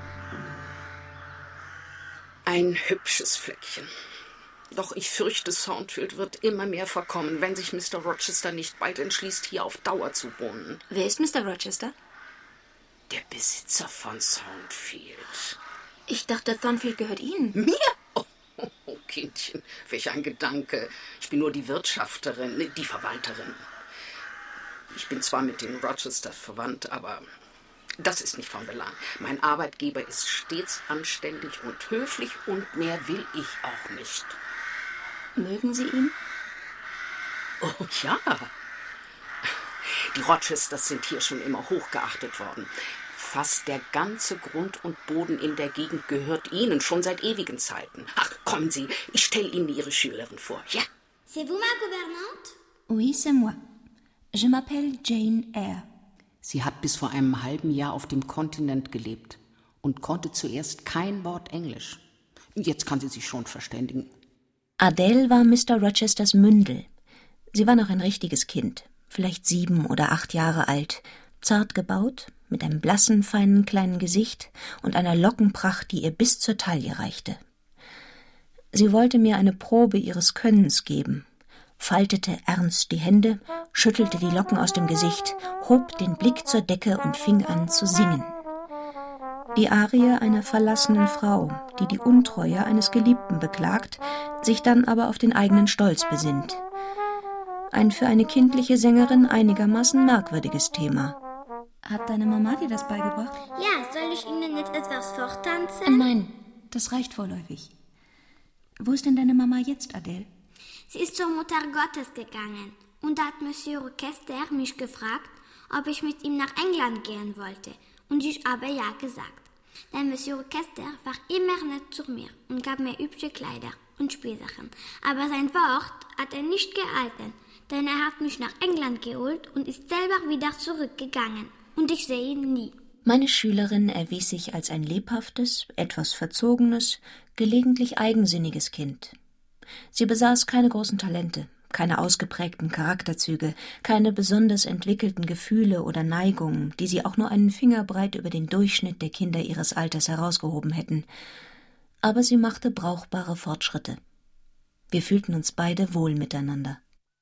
Ein hübsches Fleckchen. Doch ich fürchte, Thornfield wird immer mehr verkommen, wenn sich Mister Rochester nicht bald entschließt, hier auf Dauer zu wohnen. Wer ist Mister Rochester? Der Besitzer von Thornfield. Ich dachte, Thornfield gehört Ihnen. Mir? Oh, oh, oh, Kindchen, welch ein Gedanke. Ich bin nur die Wirtschafterin, die Verwalterin. Ich bin zwar mit den Rochester verwandt, aber das ist nicht von Belang. Mein Arbeitgeber ist stets anständig und höflich und mehr will ich auch nicht. Mögen Sie ihn? Oh ja. Die Rochesters sind hier schon immer hochgeachtet worden. Fast der ganze Grund und Boden in der Gegend gehört Ihnen, schon seit ewigen Zeiten. Ach, kommen Sie, ich stelle Ihnen Ihre Schülerin vor. Ja. C'est vous ma gouvernante? Oui, c'est moi. Je m'appelle Jane Eyre. Sie hat bis vor einem halben Jahr auf dem Kontinent gelebt und konnte zuerst kein Wort Englisch. Jetzt kann sie sich schon verständigen. Adele war Mister Rochesters Mündel. Sie war noch ein richtiges Kind, vielleicht sieben oder acht Jahre alt, zart gebaut, mit einem blassen, feinen kleinen Gesicht und einer Lockenpracht, die ihr bis zur Taille reichte. Sie wollte mir eine Probe ihres Könnens geben, faltete ernst die Hände, schüttelte die Locken aus dem Gesicht, hob den Blick zur Decke und fing an zu singen. Die Arie einer verlassenen Frau, die die Untreue eines Geliebten beklagt, sich dann aber auf den eigenen Stolz besinnt. Ein für eine kindliche Sängerin einigermaßen merkwürdiges Thema. Hat deine Mama dir das beigebracht? Ja, soll ich Ihnen jetzt etwas vortanzen? Nein, das reicht vorläufig. Wo ist denn deine Mama jetzt, Adele? Sie ist zur Mutter Gottes gegangen und da hat Monsieur Rochester mich gefragt, ob ich mit ihm nach England gehen wollte. Und ich habe ja gesagt. Denn Monsieur Rochester war immer nett zu mir und gab mir hübsche Kleider und Spielsachen. Aber sein Wort hat er nicht gehalten, denn er hat mich nach England geholt und ist selber wieder zurückgegangen. Und ich sehe ihn nie. Meine Schülerin erwies sich als ein lebhaftes, etwas verzogenes, gelegentlich eigensinniges Kind. Sie besaß keine großen Talente, keine ausgeprägten Charakterzüge, keine besonders entwickelten Gefühle oder Neigungen, die sie auch nur einen Fingerbreit über den Durchschnitt der Kinder ihres Alters herausgehoben hätten. Aber sie machte brauchbare Fortschritte. Wir fühlten uns beide wohl miteinander.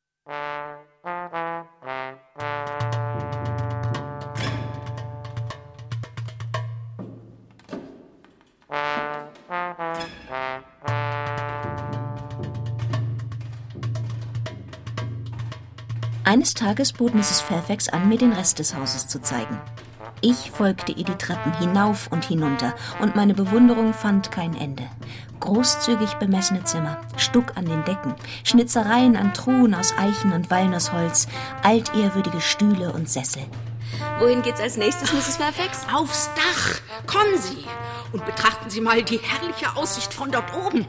Eines Tages bot Misses Fairfax an, mir den Rest des Hauses zu zeigen. Ich folgte ihr die Treppen hinauf und hinunter, und meine Bewunderung fand kein Ende. Großzügig bemessene Zimmer, Stuck an den Decken, Schnitzereien an Truhen aus Eichen und Walnussholz, altehrwürdige Stühle und Sessel. Wohin geht's als nächstes, Misses Fairfax? Aufs Dach. Kommen Sie und betrachten Sie mal die herrliche Aussicht von dort oben.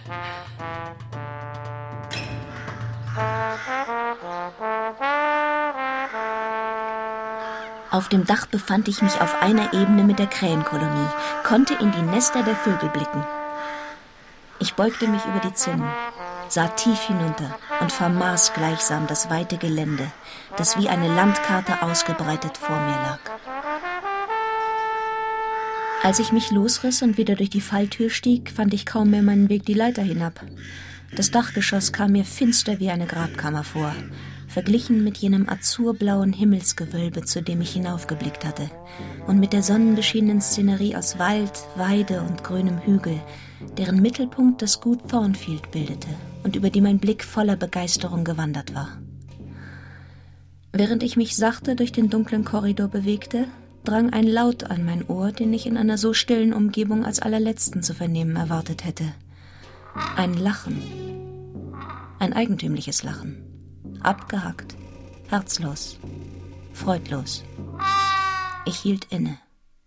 Auf dem Dach befand ich mich auf einer Ebene mit der Krähenkolonie, konnte in die Nester der Vögel blicken. Ich beugte mich über die Zinnen, sah tief hinunter und vermaß gleichsam das weite Gelände, das wie eine Landkarte ausgebreitet vor mir lag. Als ich mich losriss und wieder durch die Falltür stieg, fand ich kaum mehr meinen Weg die Leiter hinab. Das Dachgeschoss kam mir finster wie eine Grabkammer vor, verglichen mit jenem azurblauen Himmelsgewölbe, zu dem ich hinaufgeblickt hatte, und mit der sonnenbeschienenen Szenerie aus Wald, Weide und grünem Hügel, deren Mittelpunkt das Gut Thornfield bildete und über die mein Blick voller Begeisterung gewandert war. Während ich mich sachte durch den dunklen Korridor bewegte, drang ein Laut an mein Ohr, den ich in einer so stillen Umgebung als allerletzten zu vernehmen erwartet hätte. Ein Lachen. Ein eigentümliches Lachen. Abgehackt, herzlos, freudlos. Ich hielt inne.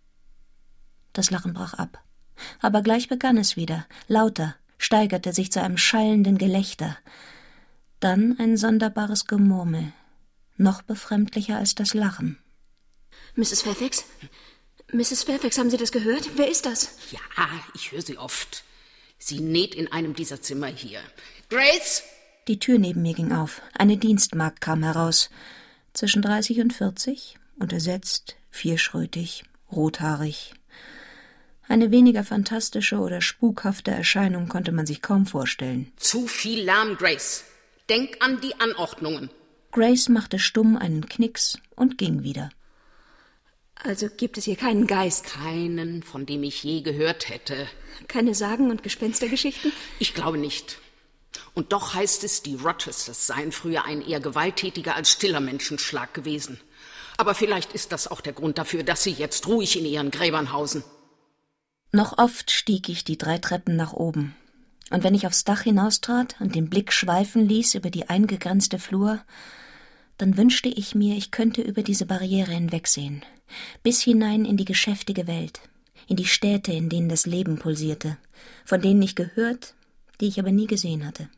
Das Lachen brach ab. Aber gleich begann es wieder, lauter, steigerte sich zu einem schallenden Gelächter. Dann ein sonderbares Gemurmel, noch befremdlicher als das Lachen. Misses Fairfax? Misses Fairfax, haben Sie das gehört? Wer ist das? Ja, ich höre sie oft. Sie näht in einem dieser Zimmer hier. Grace! Die Tür neben mir ging auf. Eine Dienstmagd kam heraus. Zwischen dreißig und vierzig, untersetzt, vierschrötig, rothaarig. Eine weniger fantastische oder spukhafte Erscheinung konnte man sich kaum vorstellen. Zu viel Lärm, Grace. Denk an die Anordnungen. Grace machte stumm einen Knicks und ging wieder. Also gibt es hier keinen Geist? Keinen, von dem ich je gehört hätte. Keine Sagen- und Gespenstergeschichten? Ich glaube nicht. Und doch heißt es, die Rochesters seien früher ein eher gewalttätiger als stiller Menschenschlag gewesen. Aber vielleicht ist das auch der Grund dafür, dass sie jetzt ruhig in ihren Gräbern hausen. Noch oft stieg ich die drei Treppen nach oben. Und wenn ich aufs Dach hinaustrat und den Blick schweifen ließ über die eingegrenzte Flur, dann wünschte ich mir, ich könnte über diese Barriere hinwegsehen, bis hinein in die geschäftige Welt, in die Städte, in denen das Leben pulsierte, von denen ich gehört, die ich aber nie gesehen hatte.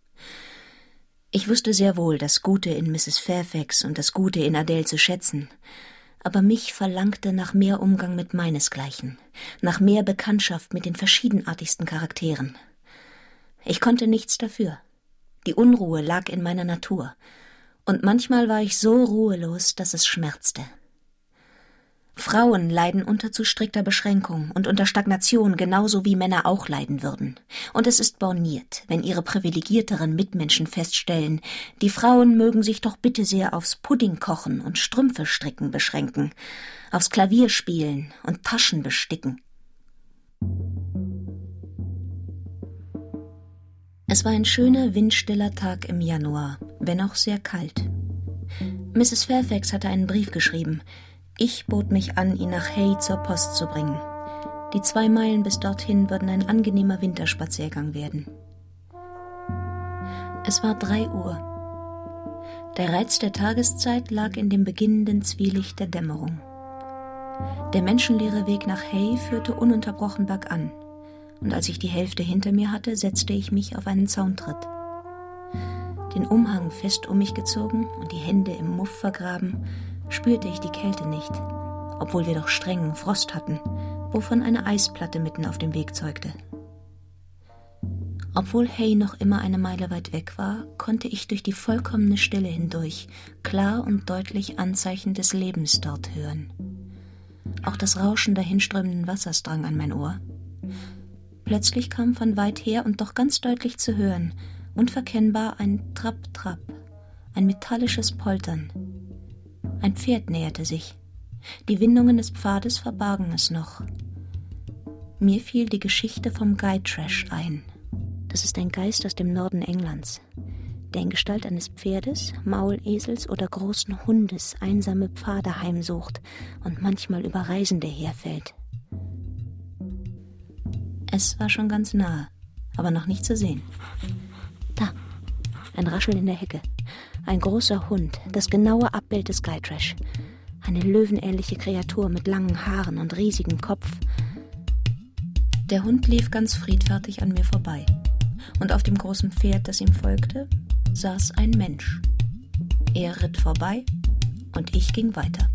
Ich wusste sehr wohl, das Gute in Misses Fairfax und das Gute in Adele zu schätzen, aber mich verlangte nach mehr Umgang mit meinesgleichen, nach mehr Bekanntschaft mit den verschiedenartigsten Charakteren. Ich konnte nichts dafür. Die Unruhe lag in meiner Natur, und manchmal war ich so ruhelos, dass es schmerzte. Frauen leiden unter zu strikter Beschränkung und unter Stagnation genauso wie Männer auch leiden würden. Und es ist borniert, wenn ihre privilegierteren Mitmenschen feststellen, die Frauen mögen sich doch bitte sehr aufs Puddingkochen und Strümpfe stricken beschränken, aufs Klavierspielen und Taschen besticken. Es war ein schöner, windstiller Tag im Januar, wenn auch sehr kalt. Misses Fairfax hatte einen Brief geschrieben. Ich bot mich an, ihn nach Hay zur Post zu bringen. Die zwei Meilen bis dorthin würden ein angenehmer Winterspaziergang werden. Es war drei Uhr. Der Reiz der Tageszeit lag in dem beginnenden Zwielicht der Dämmerung. Der menschenleere Weg nach Hay führte ununterbrochen bergan, und als ich die Hälfte hinter mir hatte, setzte ich mich auf einen Zauntritt. Den Umhang fest um mich gezogen und die Hände im Muff vergraben, spürte ich die Kälte nicht, obwohl wir doch strengen Frost hatten, wovon eine Eisplatte mitten auf dem Weg zeugte. Obwohl Hay noch immer eine Meile weit weg war, konnte ich durch die vollkommene Stille hindurch klar und deutlich Anzeichen des Lebens dort hören. Auch das Rauschen dahinströmenden Wassers drang an mein Ohr. Plötzlich kam von weit her und doch ganz deutlich zu hören, unverkennbar ein Trapp-Trapp, ein metallisches Poltern. Ein Pferd näherte sich. Die Windungen des Pfades verbargen es noch. Mir fiel die Geschichte vom Gytrash ein. Das ist ein Geist aus dem Norden Englands, der in Gestalt eines Pferdes, Maulesels oder großen Hundes einsame Pfade heimsucht und manchmal über Reisende herfällt. Es war schon ganz nahe, aber noch nicht zu sehen. Da, ein Rascheln in der Hecke. Ein großer Hund, das genaue Abbild des Gytrash. Eine löwenähnliche Kreatur mit langen Haaren und riesigem Kopf. Der Hund lief ganz friedfertig an mir vorbei. Und auf dem großen Pferd, das ihm folgte, saß ein Mensch. Er ritt vorbei und ich ging weiter.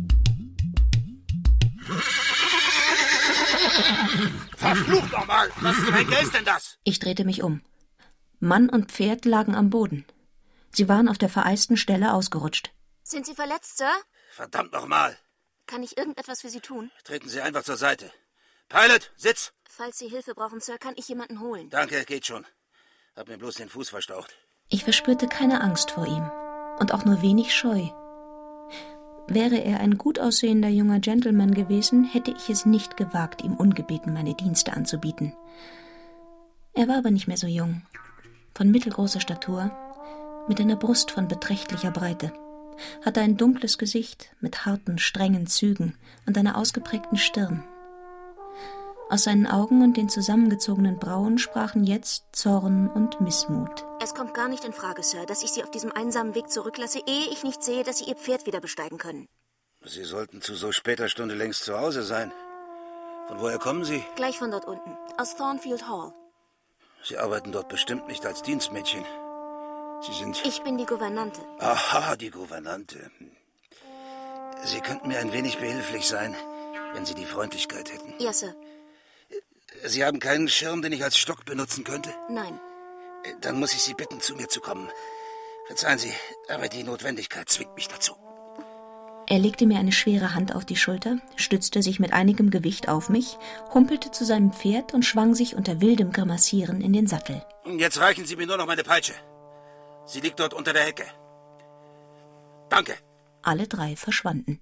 Verflucht nochmal! Was zum Henker ist denn das? Ich drehte mich um. Mann und Pferd lagen am Boden. Sie waren auf der vereisten Stelle ausgerutscht. Sind Sie verletzt, Sir? Verdammt nochmal! Kann ich irgendetwas für Sie tun? Treten Sie einfach zur Seite. Pilot, Sitz! Falls Sie Hilfe brauchen, Sir, kann ich jemanden holen. Danke, geht schon. Hab mir bloß den Fuß verstaucht. Ich verspürte keine Angst vor ihm und auch nur wenig Scheu. Wäre er ein gut aussehender junger Gentleman gewesen, hätte ich es nicht gewagt, ihm ungebeten meine Dienste anzubieten. Er war aber nicht mehr so jung, von mittelgroßer Statur, mit einer Brust von beträchtlicher Breite, hatte ein dunkles Gesicht mit harten, strengen Zügen und einer ausgeprägten Stirn. Aus seinen Augen und den zusammengezogenen Brauen sprachen jetzt Zorn und Missmut. Es kommt gar nicht in Frage, Sir, dass ich Sie auf diesem einsamen Weg zurücklasse, ehe ich nicht sehe, dass Sie Ihr Pferd wieder besteigen können. Sie sollten zu so später Stunde längst zu Hause sein. Von woher kommen Sie? Gleich von dort unten, aus Thornfield Hall. Sie arbeiten dort bestimmt nicht als Dienstmädchen. Sie sind... Ich bin die Gouvernante. Aha, die Gouvernante. Sie könnten mir ein wenig behilflich sein, wenn Sie die Freundlichkeit hätten. Ja, Sir. Sie haben keinen Schirm, den ich als Stock benutzen könnte? Nein. Dann muss ich Sie bitten, zu mir zu kommen. Verzeihen Sie, aber die Notwendigkeit zwingt mich dazu. Er legte mir eine schwere Hand auf die Schulter, stützte sich mit einigem Gewicht auf mich, humpelte zu seinem Pferd und schwang sich unter wildem Grimassieren in den Sattel. Jetzt reichen Sie mir nur noch meine Peitsche. Sie liegt dort unter der Hecke. Danke. Alle drei verschwanden.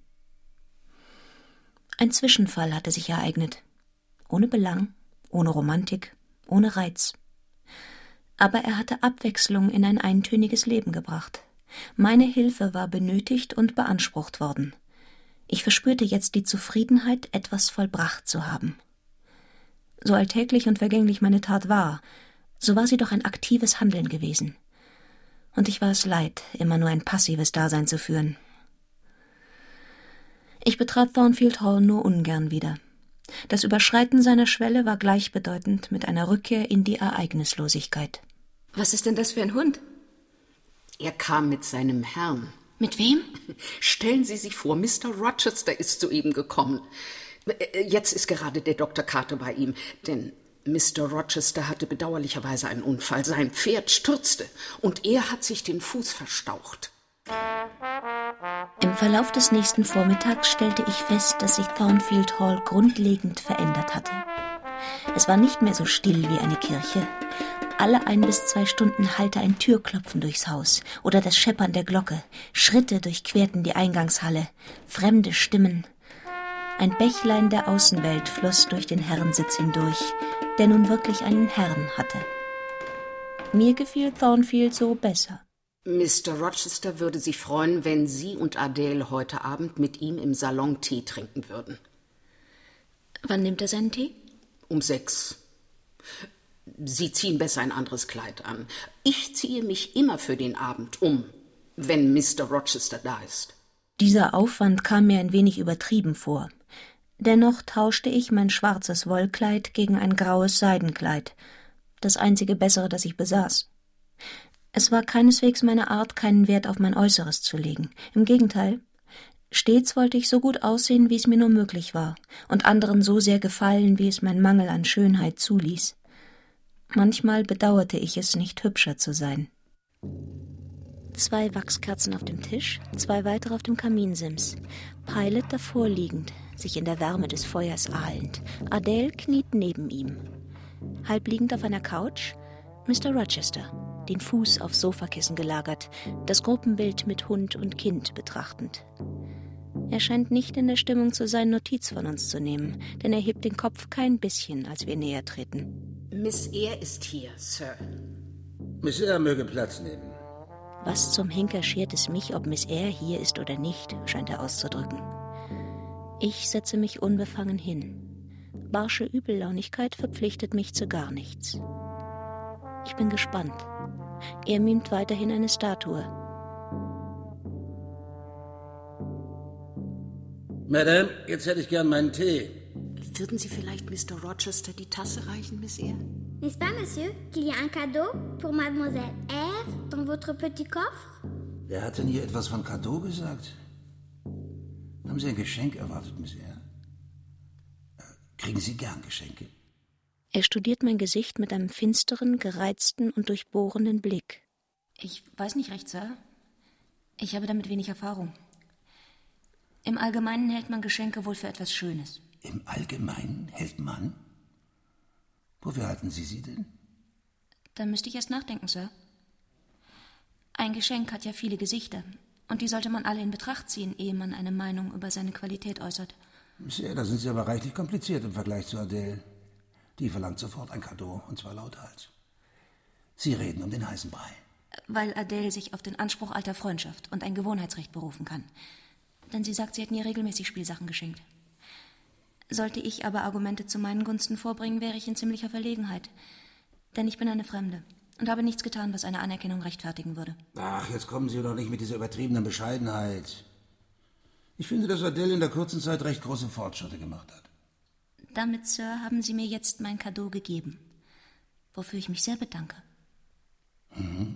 Ein Zwischenfall hatte sich ereignet. Ohne Belang, ohne Romantik, ohne Reiz. Aber er hatte Abwechslung in ein eintöniges Leben gebracht. Meine Hilfe war benötigt und beansprucht worden. Ich verspürte jetzt die Zufriedenheit, etwas vollbracht zu haben. So alltäglich und vergänglich meine Tat war, so war sie doch ein aktives Handeln gewesen. Und ich war es leid, immer nur ein passives Dasein zu führen. Ich betrat Thornfield Hall nur ungern wieder. Das Überschreiten seiner Schwelle war gleichbedeutend mit einer Rückkehr in die Ereignislosigkeit. Was ist denn das für ein Hund? Er kam mit seinem Herrn. Mit wem? Stellen Sie sich vor, Mister Rochester ist soeben gekommen. Jetzt ist gerade der Doktor Carter bei ihm, denn Mister Rochester hatte bedauerlicherweise einen Unfall. Sein Pferd stürzte und er hat sich den Fuß verstaucht. Im Verlauf des nächsten Vormittags stellte ich fest, dass sich Thornfield Hall grundlegend verändert hatte. Es war nicht mehr so still wie eine Kirche. Alle ein bis zwei Stunden hallte ein Türklopfen durchs Haus oder das Scheppern der Glocke. Schritte durchquerten die Eingangshalle, fremde Stimmen. Ein Bächlein der Außenwelt floss durch den Herrensitz hindurch, der nun wirklich einen Herrn hatte. Mir gefiel Thornfield so besser. Mister Rochester würde sich freuen, wenn Sie und Adele heute Abend mit ihm im Salon Tee trinken würden. Wann nimmt er seinen Tee? Um sechs. Sie ziehen besser ein anderes Kleid an. Ich ziehe mich immer für den Abend um, wenn Mister Rochester da ist. Dieser Aufwand kam mir ein wenig übertrieben vor. Dennoch tauschte ich mein schwarzes Wollkleid gegen ein graues Seidenkleid, das einzige bessere, das ich besaß. Es war keineswegs meine Art, keinen Wert auf mein Äußeres zu legen. Im Gegenteil, stets wollte ich so gut aussehen, wie es mir nur möglich war, und anderen so sehr gefallen, wie es mein Mangel an Schönheit zuließ. Manchmal bedauerte ich es, nicht hübscher zu sein. Zwei Wachskerzen auf dem Tisch, zwei weitere auf dem Kaminsims. Pilot davor liegend, sich in der Wärme des Feuers ahlend. Adele kniet neben ihm. Halbliegend auf einer Couch, Mister Rochester, den Fuß aufs Sofakissen gelagert, das Gruppenbild mit Hund und Kind betrachtend. Er scheint nicht in der Stimmung zu sein, Notiz von uns zu nehmen, denn er hebt den Kopf kein bisschen, als wir näher treten. Miss Eyre ist hier, Sir. Miss Eyre möge Platz nehmen. Was zum Henker schert es mich, ob Miss Eyre hier ist oder nicht, scheint er auszudrücken. Ich setze mich unbefangen hin. Barsche Übellaunigkeit verpflichtet mich zu gar nichts. Ich bin gespannt. Er mimt weiterhin eine Statue. Madame, jetzt hätte ich gern meinen Tee. Würden Sie vielleicht Mister Rochester die Tasse reichen, Miss Eyre? N'est-ce pas, monsieur, qu'il y a un cadeau pour Mademoiselle Eyre dans votre petit coffre? Wer hat denn hier etwas von Cadeau gesagt? Haben Sie ein Geschenk erwartet, Miss Eyre? Kriegen Sie gern Geschenke? Er studiert mein Gesicht mit einem finsteren, gereizten und durchbohrenden Blick. Ich weiß nicht recht, Sir. Ich habe damit wenig Erfahrung. Im Allgemeinen hält man Geschenke wohl für etwas Schönes. Im Allgemeinen hält man? Wofür halten Sie sie denn? Da müsste ich erst nachdenken, Sir. Ein Geschenk hat ja viele Gesichter, und die sollte man alle in Betracht ziehen, ehe man eine Meinung über seine Qualität äußert. Miss Eyre, da sind Sie aber reichlich kompliziert im Vergleich zu Adele. Die verlangt sofort ein Cadeau, und zwar lauthals. Sie reden um den heißen Brei. Weil Adele sich auf den Anspruch alter Freundschaft und ein Gewohnheitsrecht berufen kann. Denn sie sagt, sie hätten ihr regelmäßig Spielsachen geschenkt. Sollte ich aber Argumente zu meinen Gunsten vorbringen, wäre ich in ziemlicher Verlegenheit. Denn ich bin eine Fremde und habe nichts getan, was eine Anerkennung rechtfertigen würde. Ach, jetzt kommen Sie doch nicht mit dieser übertriebenen Bescheidenheit. Ich finde, dass Adele in der kurzen Zeit recht große Fortschritte gemacht hat. Damit, Sir, haben Sie mir jetzt mein Cadeau gegeben, wofür ich mich sehr bedanke. Mhm.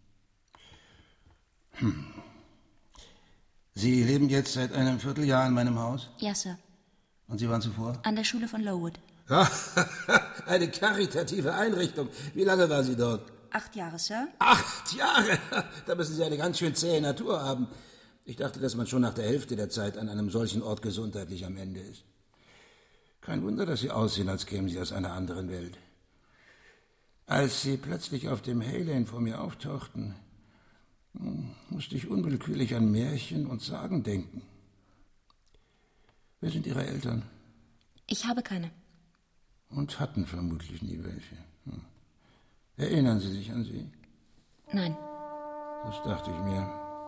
Hm. Sie leben jetzt seit einem Vierteljahr in meinem Haus? Ja, Sir. Und Sie waren zuvor? An der Schule von Lowood. Eine karitative Einrichtung. Wie lange war Sie dort? Acht Jahre, Sir. Acht Jahre? Da müssen Sie eine ganz schön zähe Natur haben. Ich dachte, dass man schon nach der Hälfte der Zeit an einem solchen Ort gesundheitlich am Ende ist. Kein Wunder, dass Sie aussehen, als kämen Sie aus einer anderen Welt. Als Sie plötzlich auf dem Hay-Lane vor mir auftauchten, musste ich unwillkürlich an Märchen und Sagen denken. Wer sind Ihre Eltern? Ich habe keine. Und hatten vermutlich nie welche. Hm. Erinnern Sie sich an sie? Nein. Das dachte ich mir.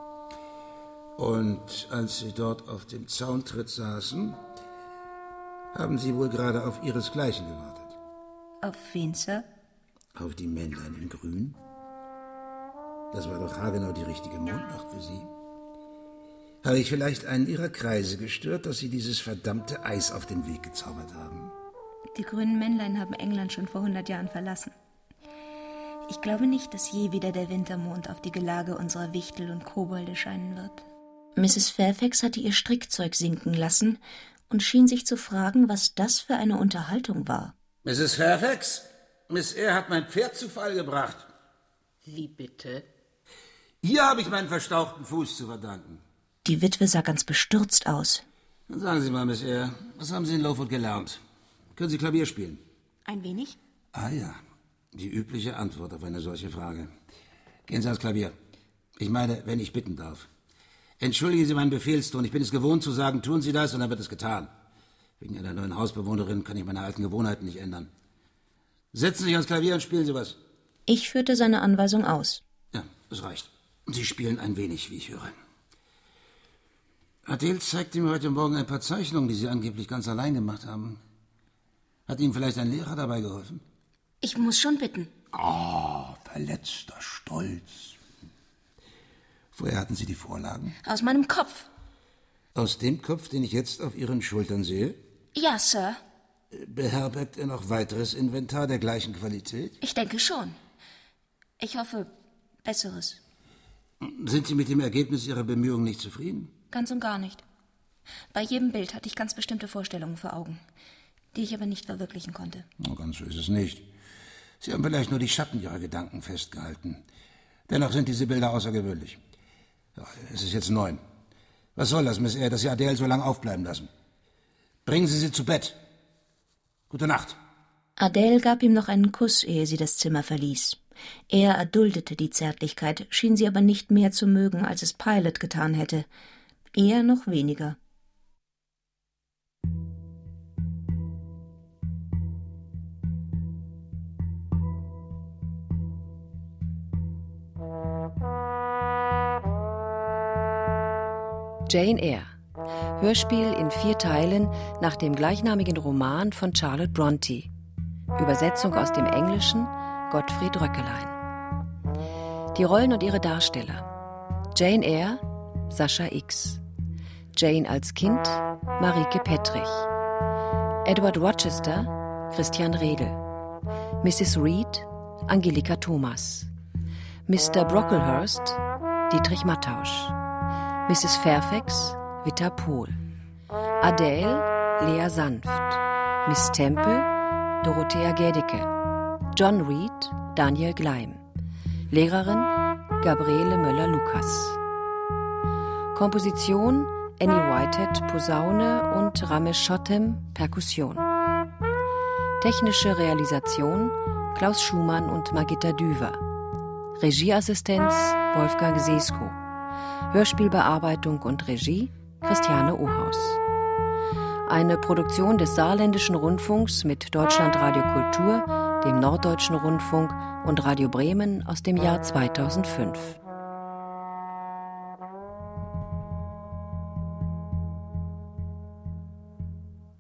Und als Sie dort auf dem Zauntritt saßen, haben Sie wohl gerade auf Ihresgleichen gewartet. Auf wen, Sir? Auf die Männlein in Grün. Das war doch haargenau die richtige Mondnacht für Sie. Habe ich vielleicht einen Ihrer Kreise gestört, dass Sie dieses verdammte Eis auf den Weg gezaubert haben? Die grünen Männlein haben England schon vor hundert Jahren verlassen. Ich glaube nicht, dass je wieder der Wintermond auf die Gelage unserer Wichtel und Kobolde scheinen wird. Misses Fairfax hatte ihr Strickzeug sinken lassen und schien sich zu fragen, was das für eine Unterhaltung war. Misses Fairfax, Miss Eyre hat mein Pferd zu Fall gebracht. Wie bitte? Hier habe ich meinen verstauchten Fuß zu verdanken. Die Witwe sah ganz bestürzt aus. Dann sagen Sie mal, Miss Eyre, was haben Sie in Lowood gelernt? Können Sie Klavier spielen? Ein wenig. Ah ja, die übliche Antwort auf eine solche Frage. Gehen Sie ans Klavier. Ich meine, wenn ich bitten darf. Entschuldigen Sie meinen Befehlston. Ich bin es gewohnt zu sagen, tun Sie das, und dann wird es getan. Wegen einer neuen Hausbewohnerin kann ich meine alten Gewohnheiten nicht ändern. Setzen Sie sich ans Klavier und spielen Sie was. Ich führte seine Anweisung aus. Ja, das reicht. Sie spielen ein wenig, wie ich höre. Adele zeigte mir heute Morgen ein paar Zeichnungen, die Sie angeblich ganz allein gemacht haben. Hat Ihnen vielleicht ein Lehrer dabei geholfen? Ich muss schon bitten. Oh, verletzter Stolz. Woher hatten Sie die Vorlagen? Aus meinem Kopf. Aus dem Kopf, den ich jetzt auf Ihren Schultern sehe? Ja, Sir. Beherbergt er noch weiteres Inventar der gleichen Qualität? Ich denke schon. Ich hoffe, Besseres. Sind Sie mit dem Ergebnis Ihrer Bemühungen nicht zufrieden? Ganz und gar nicht. Bei jedem Bild hatte ich ganz bestimmte Vorstellungen vor Augen, die ich aber nicht verwirklichen konnte. Oh, ganz so ist es nicht. Sie haben vielleicht nur die Schatten Ihrer Gedanken festgehalten. Dennoch sind diese Bilder außergewöhnlich. Ja, es ist jetzt neun. Was soll das, Miss Eyre, dass Sie Adele so lange aufbleiben lassen? Bringen Sie sie zu Bett. Gute Nacht. Adele gab ihm noch einen Kuss, ehe sie das Zimmer verließ. Er erduldete die Zärtlichkeit, schien sie aber nicht mehr zu mögen, als es Pilot getan hätte. Er noch weniger. Jane Eyre. Hörspiel in vier Teilen nach dem gleichnamigen Roman von Charlotte Brontë. Übersetzung aus dem Englischen Gottfried Röckelein. Die Rollen und ihre Darsteller: Jane Eyre, Sascha X. Jane als Kind, Marieke Pettrich. Edward Rochester, Christian Redl. Misses Reed, Angelika Thomas. Mister Brocklehurst, Dietrich Mattausch. Misses Fairfax, Witta Pohl. Adele, Lea Sanft. Miss Temple, Dorothea Gädicke. John Reed, Daniel Gleim. Lehrerin, Gabriele Möller-Lukas. Komposition, Annie Whitehead, Posaune und Ramesh Shottem, Perkussion. Technische Realisation, Klaus Schumann und Margitta Düver. Regieassistenz, Wolfgang Sesko. Hörspielbearbeitung und Regie, Christiane Ohaus. Eine Produktion des Saarländischen Rundfunks mit Deutschlandradio Kultur, dem Norddeutschen Rundfunk und Radio Bremen aus dem Jahr zweitausendfünf.